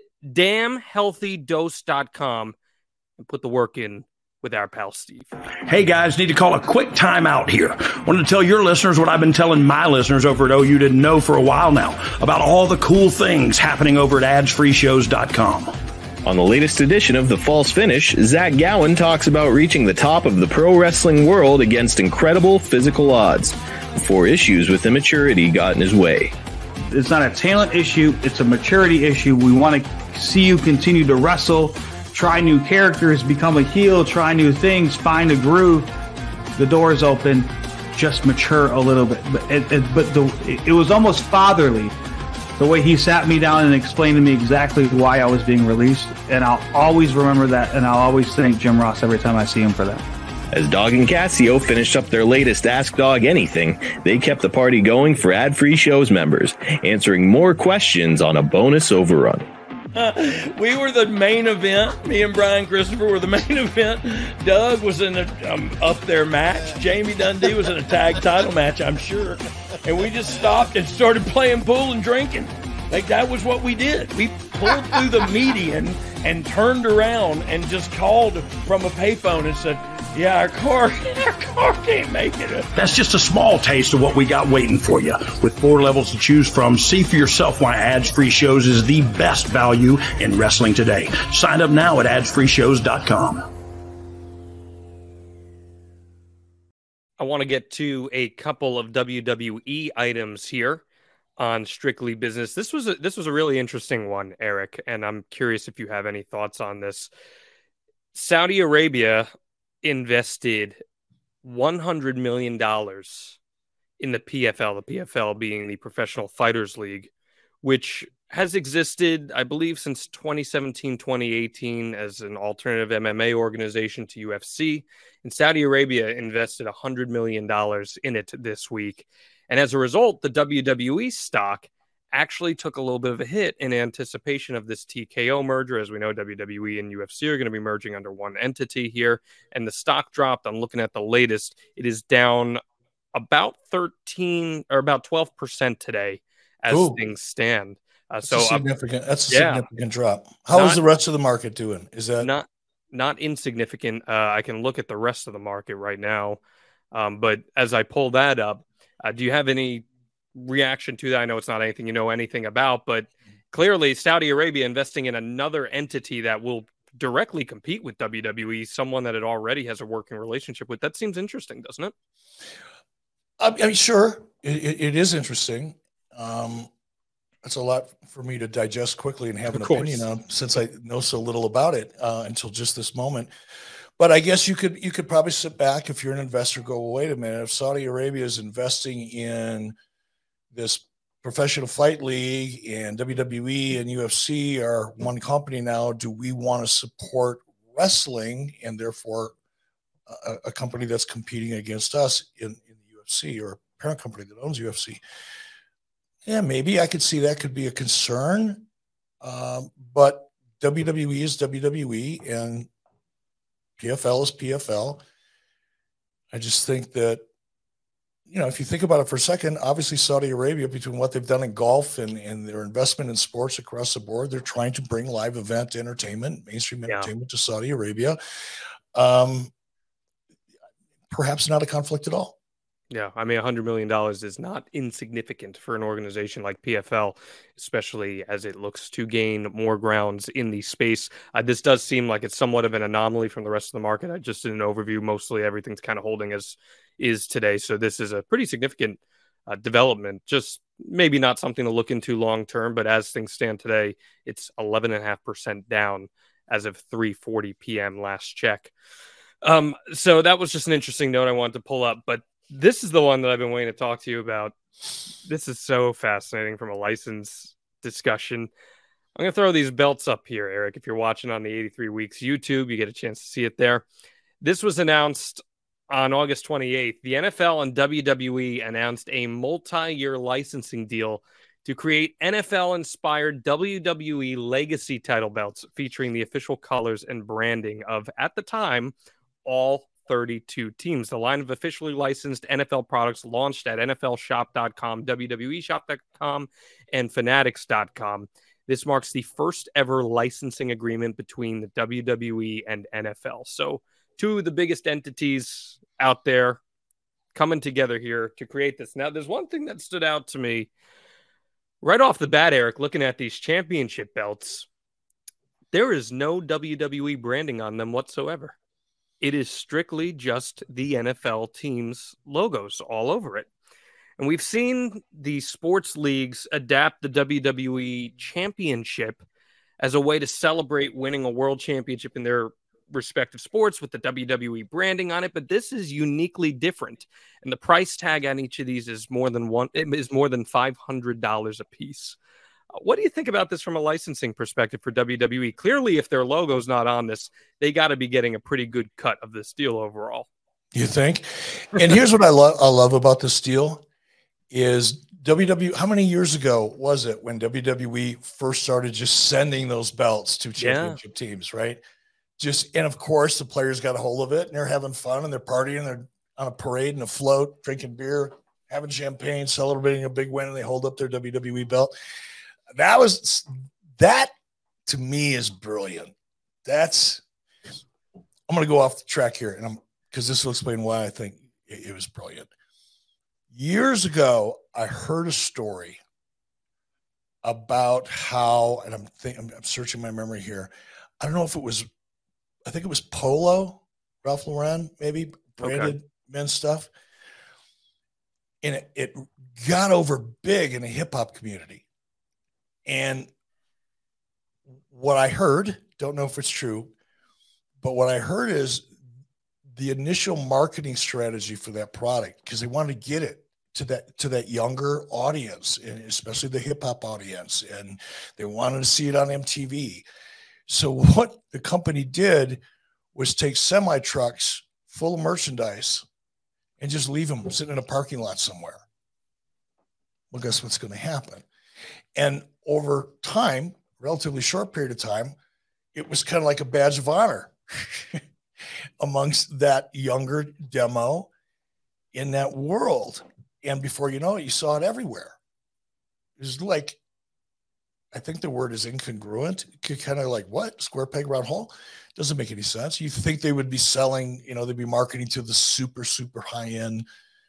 damnhealthydose.com and put the work in with our pal Steve. Hey guys, need to call a quick timeout here. Wanted to tell your listeners what I've been telling my listeners over at OU didn't know for a while now about all the cool things happening over at adsfreeshows.com. On the latest edition of The False Finish, Zach Gowen talks about reaching the top of the pro wrestling world against incredible physical odds before issues with immaturity got in his way. It's not a talent issue, it's a maturity issue. We want to see you continue to wrestle, try new characters, become a heel, try new things, find a groove. The door is open, just mature a little bit. But it was almost fatherly, the way he sat me down and explained to me exactly why I was being released. And I'll always remember that, and I'll always thank Jim Ross every time I see him for that. As Dog and Casio finished up their latest Ask Dog Anything, they kept the party going for ad-free shows members, answering more questions on a bonus overrun. We were the main event. Me and Brian Christopher were the main event. Doug was in a up there match. Jamie Dundee was in a tag title match, I'm sure. And we just stopped and started playing pool and drinking. Like, that was what we did. We pulled through the median and turned around and just called from a payphone and said, yeah, our car can't make it. That's just a small taste of what we got waiting for you. With 4 levels to choose from, see for yourself why ads-free shows is the best value in wrestling today. Sign up now at adsfreeshows.com. I want to get to a couple of WWE items here on Strictly Business. This was a really interesting one, Eric, and I'm curious if you have any thoughts on this. Saudi Arabia invested $100 million in the PFL, the PFL being the Professional Fighters League, which has existed, I believe, since 2017, 2018 as an alternative MMA organization to UFC. And Saudi Arabia invested $100 million in it this week. And as a result, the WWE stock actually took a little bit of a hit in anticipation of this TKO merger. As we know, WWE and UFC are going to be merging under one entity here. And the stock dropped. I'm looking at the latest. It is down about 12% today as things stand. That's a significant drop. How is the rest of the market doing? Is that not insignificant? I can look at the rest of the market right now. But as I pull that up, do you have any reaction to that? I know it's not anything you know anything about, but clearly Saudi Arabia investing in another entity that will directly compete with WWE, someone that it already has a working relationship with. That seems interesting, doesn't it? I mean, sure, it is interesting. It's a lot for me to digest quickly and have an opinion on, since I know so little about it until just this moment. But I guess you could probably sit back if you're an investor, go, well, wait a minute, if Saudi Arabia is investing in this professional fight league and WWE and UFC are one company now, do we want to support wrestling and therefore a company that's competing against us in the UFC, or a parent company that owns UFC? Yeah, maybe I could see that could be a concern. But WWE is WWE and PFL is PFL. I just think that, if you think about it for a second, obviously Saudi Arabia, between what they've done in golf and their investment in sports across the board, they're trying to bring live event entertainment, mainstream entertainment to Saudi Arabia. Perhaps not a conflict at all. Yeah, I mean, $100 million is not insignificant for an organization like PFL, especially as it looks to gain more grounds in the space. This does seem like it's somewhat of an anomaly from the rest of the market. I just did an overview. Mostly everything's kind of holding as is today. So this is a pretty significant development. Just maybe not something to look into long term, but as things stand today, it's 11.5% down as of 3:40 p.m. last check. So that was just an interesting note I wanted to pull up, but this is the one that I've been waiting to talk to you about. This is so fascinating from a license discussion. I'm going to throw these belts up here, Eric. If you're watching on the 83 Weeks YouTube, you get a chance to see it there. This was announced on August 28th. The NFL and WWE announced a multi-year licensing deal to create NFL-inspired WWE legacy title belts featuring the official colors and branding of, at the time, all 32 teams. The line of officially licensed NFL products launched at NFLshop.com, WWEshop.com, and Fanatics.com. This marks the first ever licensing agreement between the WWE and NFL. So two of the biggest entities out there coming together here to create this. Now, there's one thing that stood out to me right off the bat, Eric, looking at these championship belts. There is no WWE branding on them whatsoever. It is strictly just the NFL team's logos all over it. And we've seen the sports leagues adapt the WWE championship as a way to celebrate winning a world championship in their respective sports with the WWE branding on it. But this is uniquely different. And the price tag on each of these is more than $500 a piece. What do you think about this from a licensing perspective for WWE? Clearly, if their logo's not on this, they got to be getting a pretty good cut of this deal overall. You think? And here's what I love about this deal is WWE. How many years ago was it when WWE first started just sending those belts to championship teams, right? And of course the players got a hold of it and they're having fun and they're partying. They're on a parade and a float, drinking beer, having champagne, celebrating a big win, and they hold up their WWE belt. That to me is brilliant. I'm going to go off the track here, because this will explain why I think it was brilliant. Years ago, I heard a story about how, and I'm searching my memory here. I don't know if I think it was Polo, Ralph Lauren, maybe branded men's stuff. And it got over big in the hip hop community. And what I heard, don't know if it's true, but what I heard is the initial marketing strategy for that product, because they wanted to get it to that younger audience, and especially the hip hop audience, and they wanted to see it on MTV. So what the company did was take semi trucks full of merchandise and just leave them sitting in a parking lot somewhere. Well, guess what's going to happen? And over time, relatively short period of time, it was kind of like a badge of honor amongst that younger demo in that world. And before you know it, you saw it everywhere. It was like, I think the word is incongruent. Kind of like, what? Square peg, round hole? Doesn't make any sense. You think they would be selling, they'd be marketing to the super, super high end,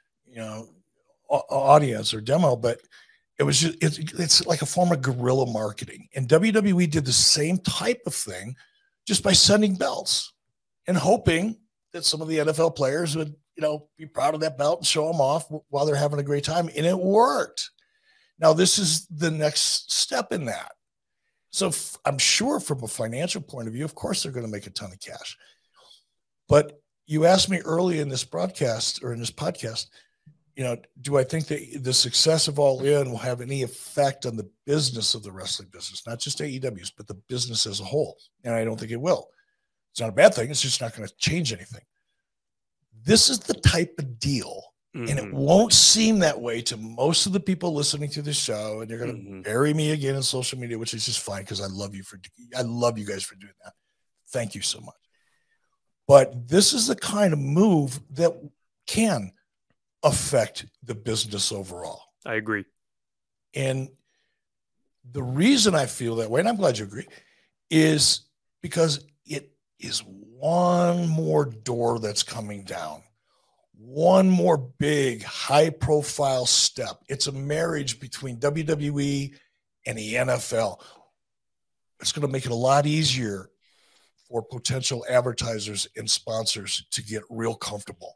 audience or demo, but it was just, it's like a form of guerrilla marketing. And WWE did the same type of thing just by sending belts and hoping that some of the NFL players would, be proud of that belt and show them off while they're having a great time. And it worked. Now, this is the next step in that. So I'm sure from a financial point of view, of course, they're going to make a ton of cash. But you asked me early in this broadcast or in this podcast, do I think that the success of All In will have any effect on the business of the wrestling business, not just AEW's, but the business as a whole? And I don't think it will. It's not a bad thing. It's just not going to change anything. This is the type of deal, and it won't seem that way to most of the people listening to this show, and they're going to bury me again in social media, which is just fine because I love you guys for doing that. Thank you so much. But this is the kind of move that can affect the business overall. I agree. And the reason I feel that way, and I'm glad you agree, is because it is one more door that's coming down. One more big, high-profile step. It's a marriage between WWE and the NFL. It's going to make it a lot easier for potential advertisers and sponsors to get real comfortable.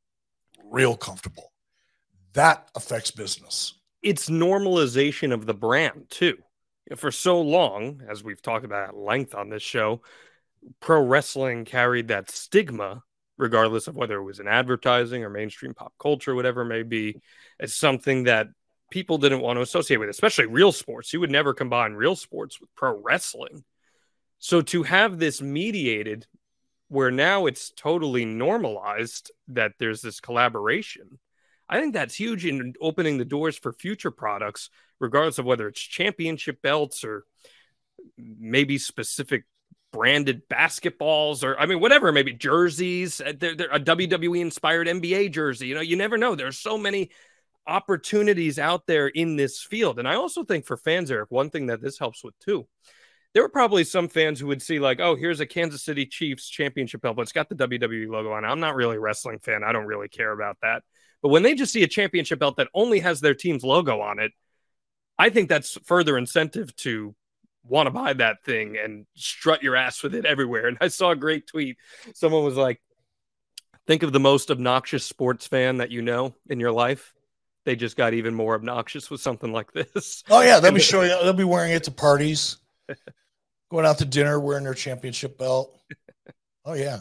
That affects business. It's normalization of the brand, too. For so long, as we've talked about at length on this show, pro wrestling carried that stigma, regardless of whether it was in advertising or mainstream pop culture, whatever it may be, as something that people didn't want to associate with, especially real sports. You would never combine real sports with pro wrestling. So to have this mediated, where now it's totally normalized that there's this collaboration, I think that's huge in opening the doors for future products, regardless of whether it's championship belts or maybe specific branded basketballs or whatever, maybe jerseys. They're a WWE inspired NBA jersey. You never know. There's so many opportunities out there in this field. And I also think for fans, Eric, one thing that this helps with too, there were probably some fans who would see like, oh, here's a Kansas City Chiefs championship belt, but it's got the WWE logo on it. I'm not really a wrestling fan. I don't really care about that. But when they just see a championship belt that only has their team's logo on it, I think that's further incentive to want to buy that thing and strut your ass with it everywhere. And I saw a great tweet. Someone was like, think of the most obnoxious sports fan that you know in your life. They just got even more obnoxious with something like this. Oh yeah. They'll be wearing it to parties, going out to dinner, wearing their championship belt. Oh yeah.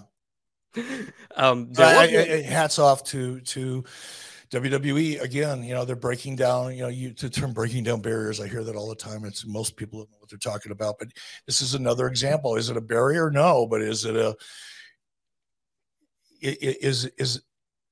Hats off to WWE again. They're breaking down, the term breaking down barriers. I hear that all the time. It's most people don't know what they're talking about, but this is another example. Is it a barrier? No, but is it is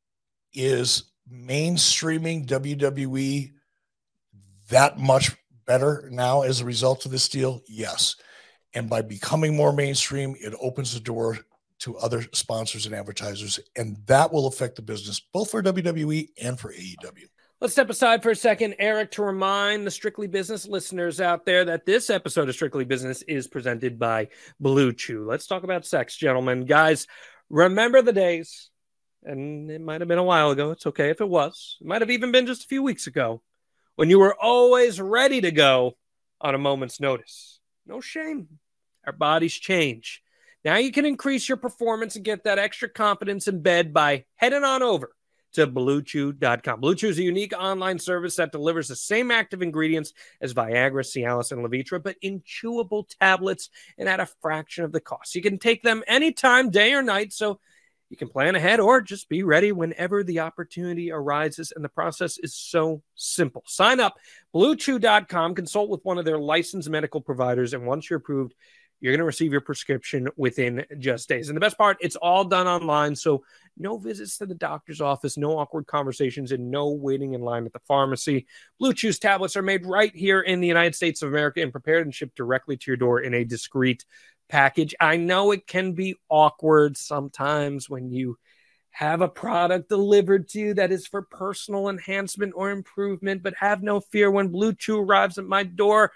mainstreaming WWE that much better now as a result of this deal? Yes. And by becoming more mainstream, it opens the door to other sponsors and advertisers, and that will affect the business both for WWE and for AEW. Let's step aside for a second, Eric, to remind the Strictly Business listeners out there that this episode of Strictly Business is presented by Blue Chew. Let's talk about sex, gentlemen. Guys, remember the days, and it might have been a while ago. It's okay if it was. It might have even been just a few weeks ago, when you were always ready to go on a moment's notice. No shame. Our bodies change. Now you can increase your performance and get that extra confidence in bed by heading on over to BlueChew.com. Blue Chew is a unique online service that delivers the same active ingredients as Viagra, Cialis, and Levitra, but in chewable tablets and at a fraction of the cost. You can take them anytime, day or night, so you can plan ahead or just be ready whenever the opportunity arises, and the process is so simple. Sign up, BlueChew.com, consult with one of their licensed medical providers, and once you're approved, you're going to receive your prescription within just days. And the best part, it's all done online, so no visits to the doctor's office, no awkward conversations, and no waiting in line at the pharmacy. Blue Chew's tablets are made right here in the United States of America and prepared and shipped directly to your door in a discreet package. I know it can be awkward sometimes when you have a product delivered to you that is for personal enhancement or improvement, but have no fear. When Blue Chew arrives at my door,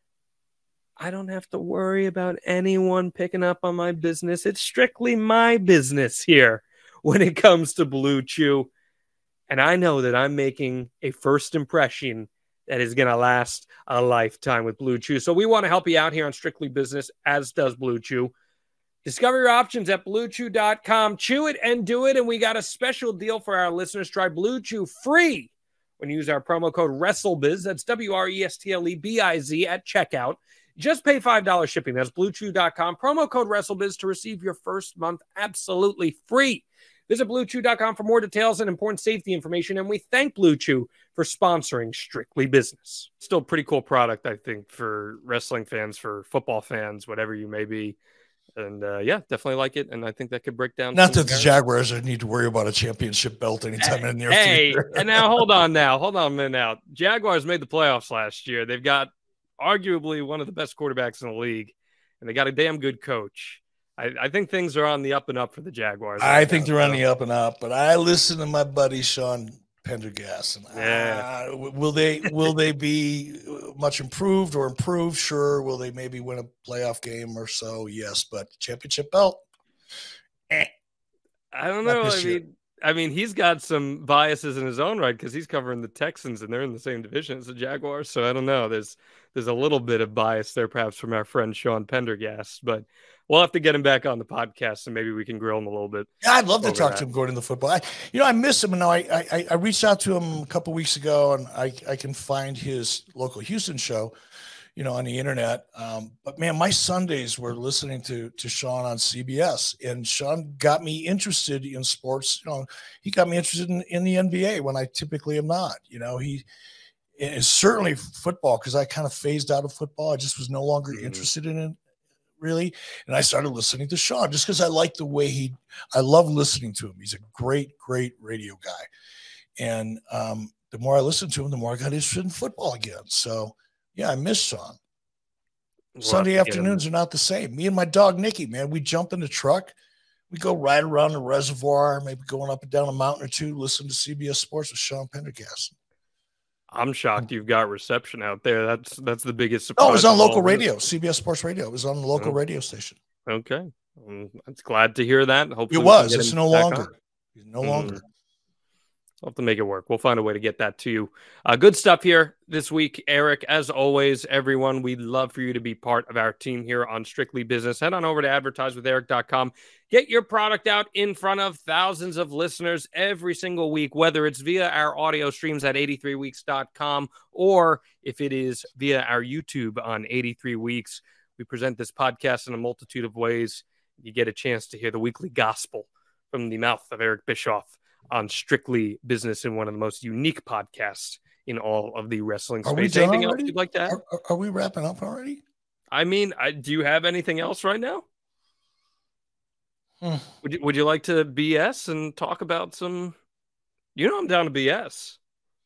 I don't have to worry about anyone picking up on my business. It's strictly my business here when it comes to Blue Chew. And I know that I'm making a first impression that is going to last a lifetime with Blue Chew. So we want to help you out here on Strictly Business, as does Blue Chew. Discover your options at BlueChew.com. Chew it and do it. And we got a special deal for our listeners. Try Blue Chew free when you use our promo code WrestleBiz. That's WRESTLEBIZ at checkout. Just pay $5 shipping. That's BlueChew.com. Promo code WrestleBiz to receive your first month absolutely free. Visit BlueChew.com for more details and important safety information. And we thank Blue Chew for sponsoring Strictly Business. Still a pretty cool product, I think, for wrestling fans, for football fans, whatever you may be. And yeah, definitely like it. And I think that could break down. Not that the Jaguars need to worry about a championship belt anytime in the near future. And now hold on a minute now. Jaguars made the playoffs last year. They've got arguably one of the best quarterbacks in the league, and they got a damn good coach. I think things are on the up and up for the Jaguars. I think they're on the up and up, but I listen to my buddy Sean Pendergast. And will they be much improved or improved? Sure. Will they maybe win a playoff game or so? Yes, but championship belt? I don't know. I mean, he's got some biases in his own right because he's covering the Texans and they're in the same division as the Jaguars. So I don't know. There's a little bit of bias there, perhaps, from our friend Sean Pendergast, but we'll have to get him back on the podcast and maybe we can grill him a little bit. Yeah, I'd love to talk to him going into football. I miss him. And now I reached out to him a couple weeks ago, and I can find his local Houston show, on the internet. But man, my Sundays were listening to Sean on CBS, and Sean got me interested in sports. He got me interested in the NBA when I typically am not. He is certainly football, because I kind of phased out of football. I just was no longer interested in it, really. And I started listening to Sean just because I like the way I love listening to him. He's a great, great radio guy. And the more I listened to him, the more I got interested in football again. So yeah, I miss Sean. Sunday afternoons are not the same. Me and my dog, Nikki, man, we jump in the truck. We go right around the reservoir, maybe going up and down a mountain or two, listen to CBS Sports with Sean Pendergast. I'm shocked you've got reception out there. That's the biggest surprise. Oh, it was on local radio, CBS Sports Radio. It was on the local radio station. Okay. I'm glad to hear that. Hopefully it was. It's no longer. He's no longer. We'll have to make it work. We'll find a way to get that to you. Good stuff here this week, Eric. As always, everyone, we'd love for you to be part of our team here on Strictly Business. Head on over to advertisewitheric.com. Get your product out in front of thousands of listeners every single week, whether it's via our audio streams at 83weeks.com or if it is via our YouTube on 83 Weeks. We present this podcast in a multitude of ways. You get a chance to hear the weekly gospel from the mouth of Eric Bischoff on Strictly Business in one of the most unique podcasts in all of the wrestling space. Anything else you'd like to add? Are we wrapping up already? I mean, do you have anything else right now? Would you like to BS and talk about some? I'm down to BS.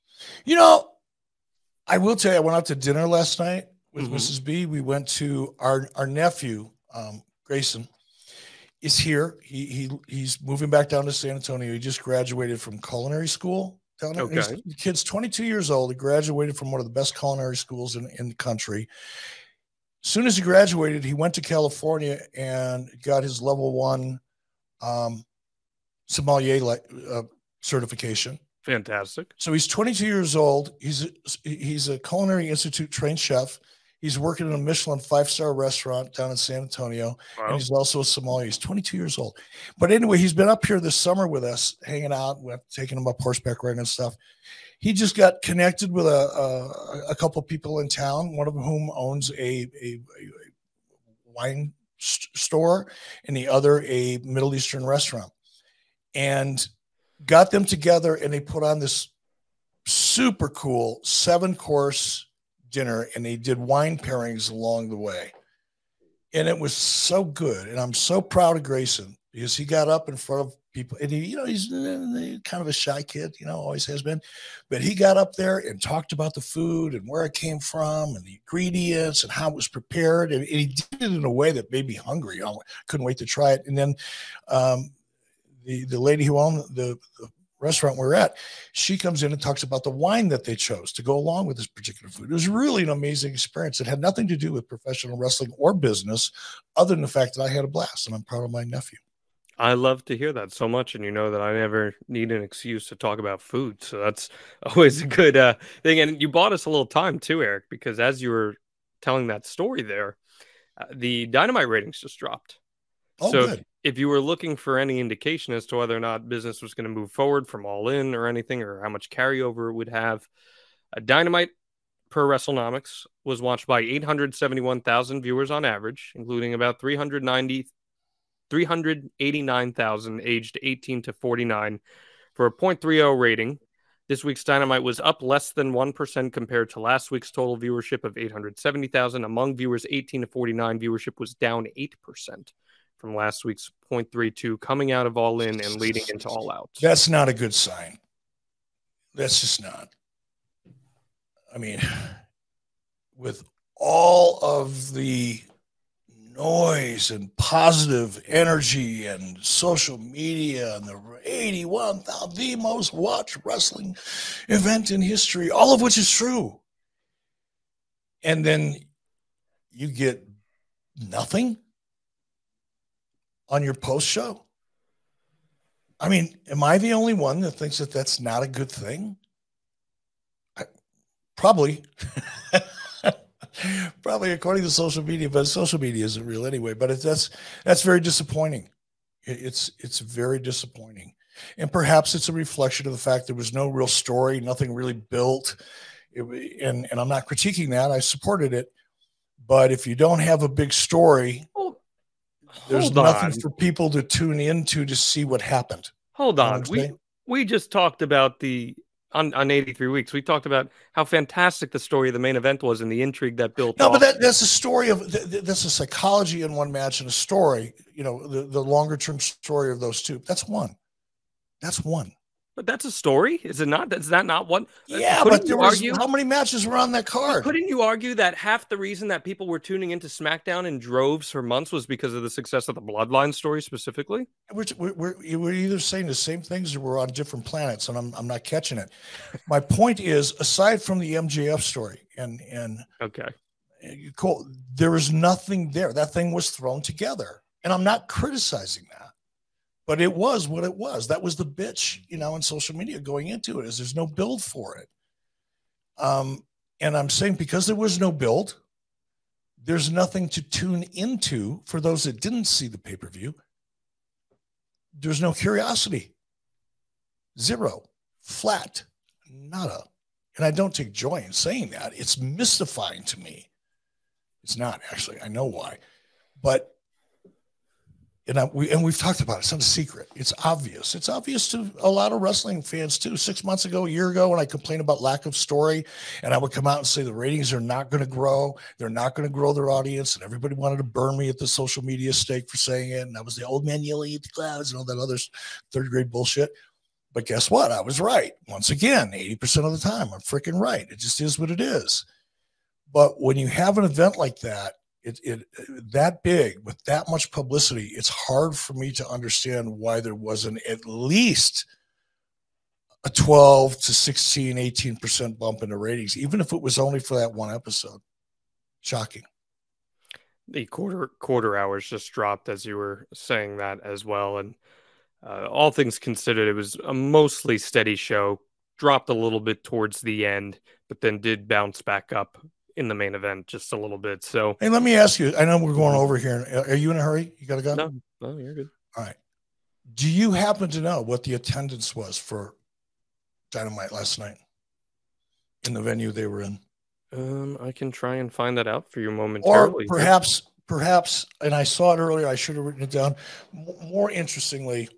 I will tell you, I went out to dinner last night with Mrs. B. We went to our nephew, Grayson, is here. He's moving back down to San Antonio. He just graduated from culinary school down there. Okay. The kid's 22 years old. He graduated from one of the best culinary schools in the country. As soon as he graduated, he went to California and got his level 1 sommelier certification. Fantastic. So he's 22 years old. He's a Culinary Institute trained chef. He's working in a Michelin 5-star restaurant down in San Antonio. Wow. And he's also a sommelier. He's 22 years old. But anyway, he's been up here this summer with us, hanging out. We're taking him up horseback riding and stuff. He just got connected with a couple of people in town, one of whom owns a wine store and the other a Middle Eastern restaurant. And got them together, and they put on this super cool 7-course dinner, and they did wine pairings along the way. And it was so good. And I'm so proud of Grayson because he got up in front of people, and he's kind of a shy kid, always has been, but he got up there and talked about the food and where it came from and the ingredients and how it was prepared. And he did it in a way that made me hungry. I couldn't wait to try it. And then, the lady who owned the restaurant we're at, she comes in and talks about the wine that they chose to go along with this particular food. It was really an amazing experience. It had nothing to do with professional wrestling or business other than the fact that I had a blast, and I'm proud of my nephew. I love to hear that so much, and that I never need an excuse to talk about food, so that's always a good thing. And you bought us a little time too, Eric, because as you were telling that story there, the Dynamite ratings just dropped. Oh, so good. If you were looking for any indication as to whether or not business was going to move forward from All In or anything, or how much carryover it would have, Dynamite per WrestleNomics was watched by 871,000 viewers on average, including about 389,000 aged 18 to 49 for a .30 rating. This week's Dynamite was up less than 1% compared to last week's total viewership of 870,000. Among viewers 18 to 49, viewership was down 8% from last week's .32, coming out of All In and leading into All Out. That's not a good sign. That's just not. I mean, with all of the noise and positive energy and social media and the 81,000, the most watched wrestling event in history, all of which is true. And then you get nothing on your post show. I mean, am I the only one that thinks that that's not a good thing? Probably. Probably according to social media, but social media isn't real anyway. But that's very disappointing. It's very disappointing. And perhaps it's a reflection of the fact there was no real story, nothing really built. And I'm not critiquing that. I supported it. But if you don't have a big story, there's nothing for people to tune into to see what happened. Hold on. We just talked about on 83 Weeks, we talked about how fantastic the story of the main event was and the intrigue that built. No, but that's a story of that's a psychology in one match and a story. The longer term story of those two. That's one. But that's a story, is it not? Is that not one? Yeah, but there was how many matches were on that card? Couldn't you argue that half the reason that people were tuning into SmackDown in droves for months was because of the success of the Bloodline story specifically? We're either saying the same things or we're on different planets, and I'm not catching it. My point is, aside from the MJF story and okay, cool, there was nothing there. That thing was thrown together, and I'm not criticizing that. But it was what it was. That was the bitch, in social media going into it, is there's no build for it. And I'm saying because there was no build, there's nothing to tune into for those that didn't see the pay-per-view. There's no curiosity. Zero. Flat. Nada. And I don't take joy in saying that. It's mystifying to me. It's not, actually. I know why. But we've talked about it. It's not a secret. It's obvious. It's obvious to a lot of wrestling fans too. 6 months ago, a year ago, when I complained about lack of story, and I would come out and say the ratings are not going to grow. They're not going to grow their audience, and everybody wanted to burn me at the social media stake for saying it. And I was the old man yelling at the clouds and all that other third grade bullshit. But guess what? I was right. Once again, 80% of the time, I'm freaking right. It just is what it is. But when you have an event like that, it that big with that much publicity, it's hard for me to understand why there wasn't at least a 12 to 16, 18% bump in the ratings, even if it was only for that one episode. Shocking. The quarter hours just dropped as you were saying that as well. And all things considered, it was a mostly steady show, dropped a little bit towards the end, but then did bounce back up in the main event just a little bit. So, hey, let me ask you, I know we're going over here. Are you in a hurry? You got to go? No, you're good. All right. Do you happen to know what the attendance was for Dynamite last night in the venue they were in? I can try and find that out for you momentarily. Or perhaps, and I saw it earlier, I should have written it down. More interestingly,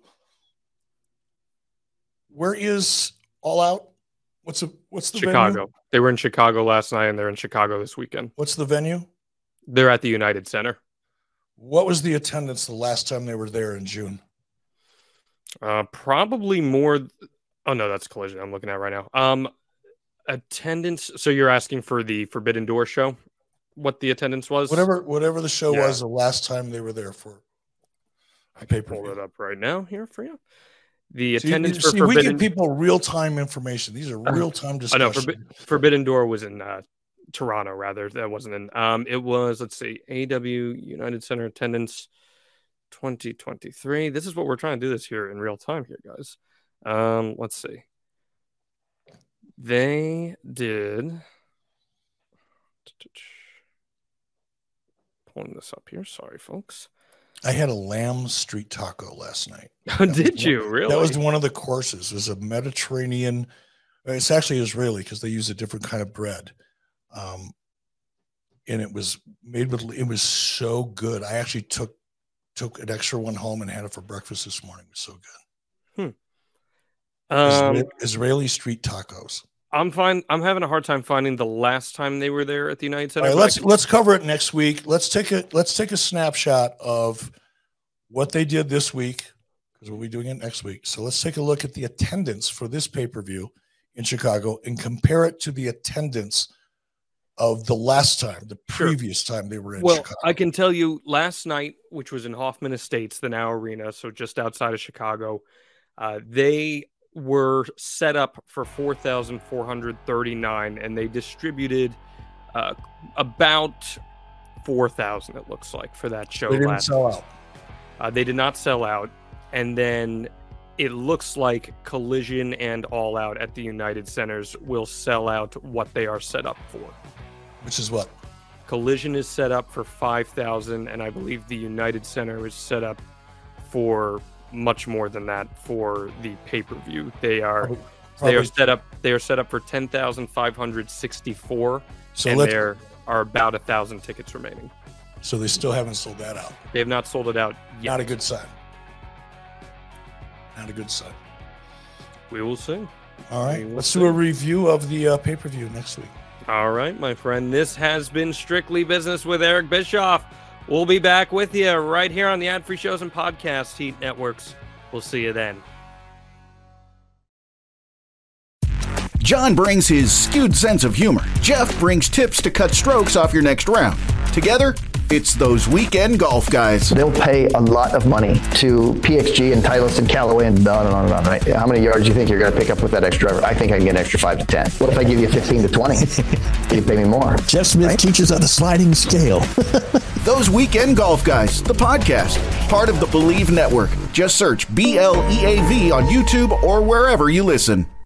where is All Out? What's the Chicago? venue? They were in Chicago last night, and they're in Chicago this weekend. What's the venue? They're at the United Center. What was the attendance the last time they were there in June? Probably more. Oh no, that's Collision I'm looking at right now. Attendance. So you're asking for the Forbidden Door show? What the attendance was? Whatever the show was the last time they were there for. I can pull it up right now here for you. The attendance for Forbidden. We give people real-time information. These are real-time discussions. I know. Forbidden Door was in Toronto, rather. That wasn't in. It was, let's see, AW United Center attendance 2023. This is what we're trying to do this here in real time here, guys. Let's see. They did. Pulling this up here. Sorry, folks. I had a lamb street taco last night. Did you really? That was one of the courses. It was a Mediterranean. It's actually Israeli because they use a different kind of bread, and it was made with. It was so good. I actually took an extra one home and had it for breakfast this morning. It was so good. Israeli street tacos. I'm having a hard time finding the last time they were there at the United Center. All right, let's cover it next week. Let's take a snapshot of what they did this week because we'll be doing it next week. So let's take a look at the attendance for this pay-per-view in Chicago and compare it to the attendance of the last time, the previous time they were in Chicago. I can tell you last night, which was in Hoffman Estates, the Now Arena, so just outside of Chicago, they were set up for 4,439 and they distributed about 4,000 it looks like for that show. They didn't sell out. They did not sell out, and then it looks like Collision and All Out at the United Centers will sell out what they are set up for. Which is what? Collision is set up for 5,000 and I believe the United Center is set up for much more than that for the pay-per-view. They are set up for 10,564, and there are about 1,000 tickets remaining. So they still haven't sold that out. They have not sold it out yet. Not a good sign. Not a good sign. We will see. All right, let's do a review of the pay-per-view next week. All right, my friend. This has been Strictly Business with Eric Bischoff. We'll be back with you right here on the Ad Free Shows and Podcast Heat Networks. We'll see you then. John brings his skewed sense of humor. Jeff brings tips to cut strokes off your next round. Together, it's those weekend golf guys. They'll pay a lot of money to PXG and Titleist and Callaway and on and on and on, right? How many yards do you think you're going to pick up with that extra driver? I think I can get an extra 5 to 10. What if I give you 15 to 20? You pay me more. Jeff Smith teaches on a sliding scale. Those Weekend Golf Guys, the podcast, part of the Believe Network. Just search BLEAV on YouTube or wherever you listen.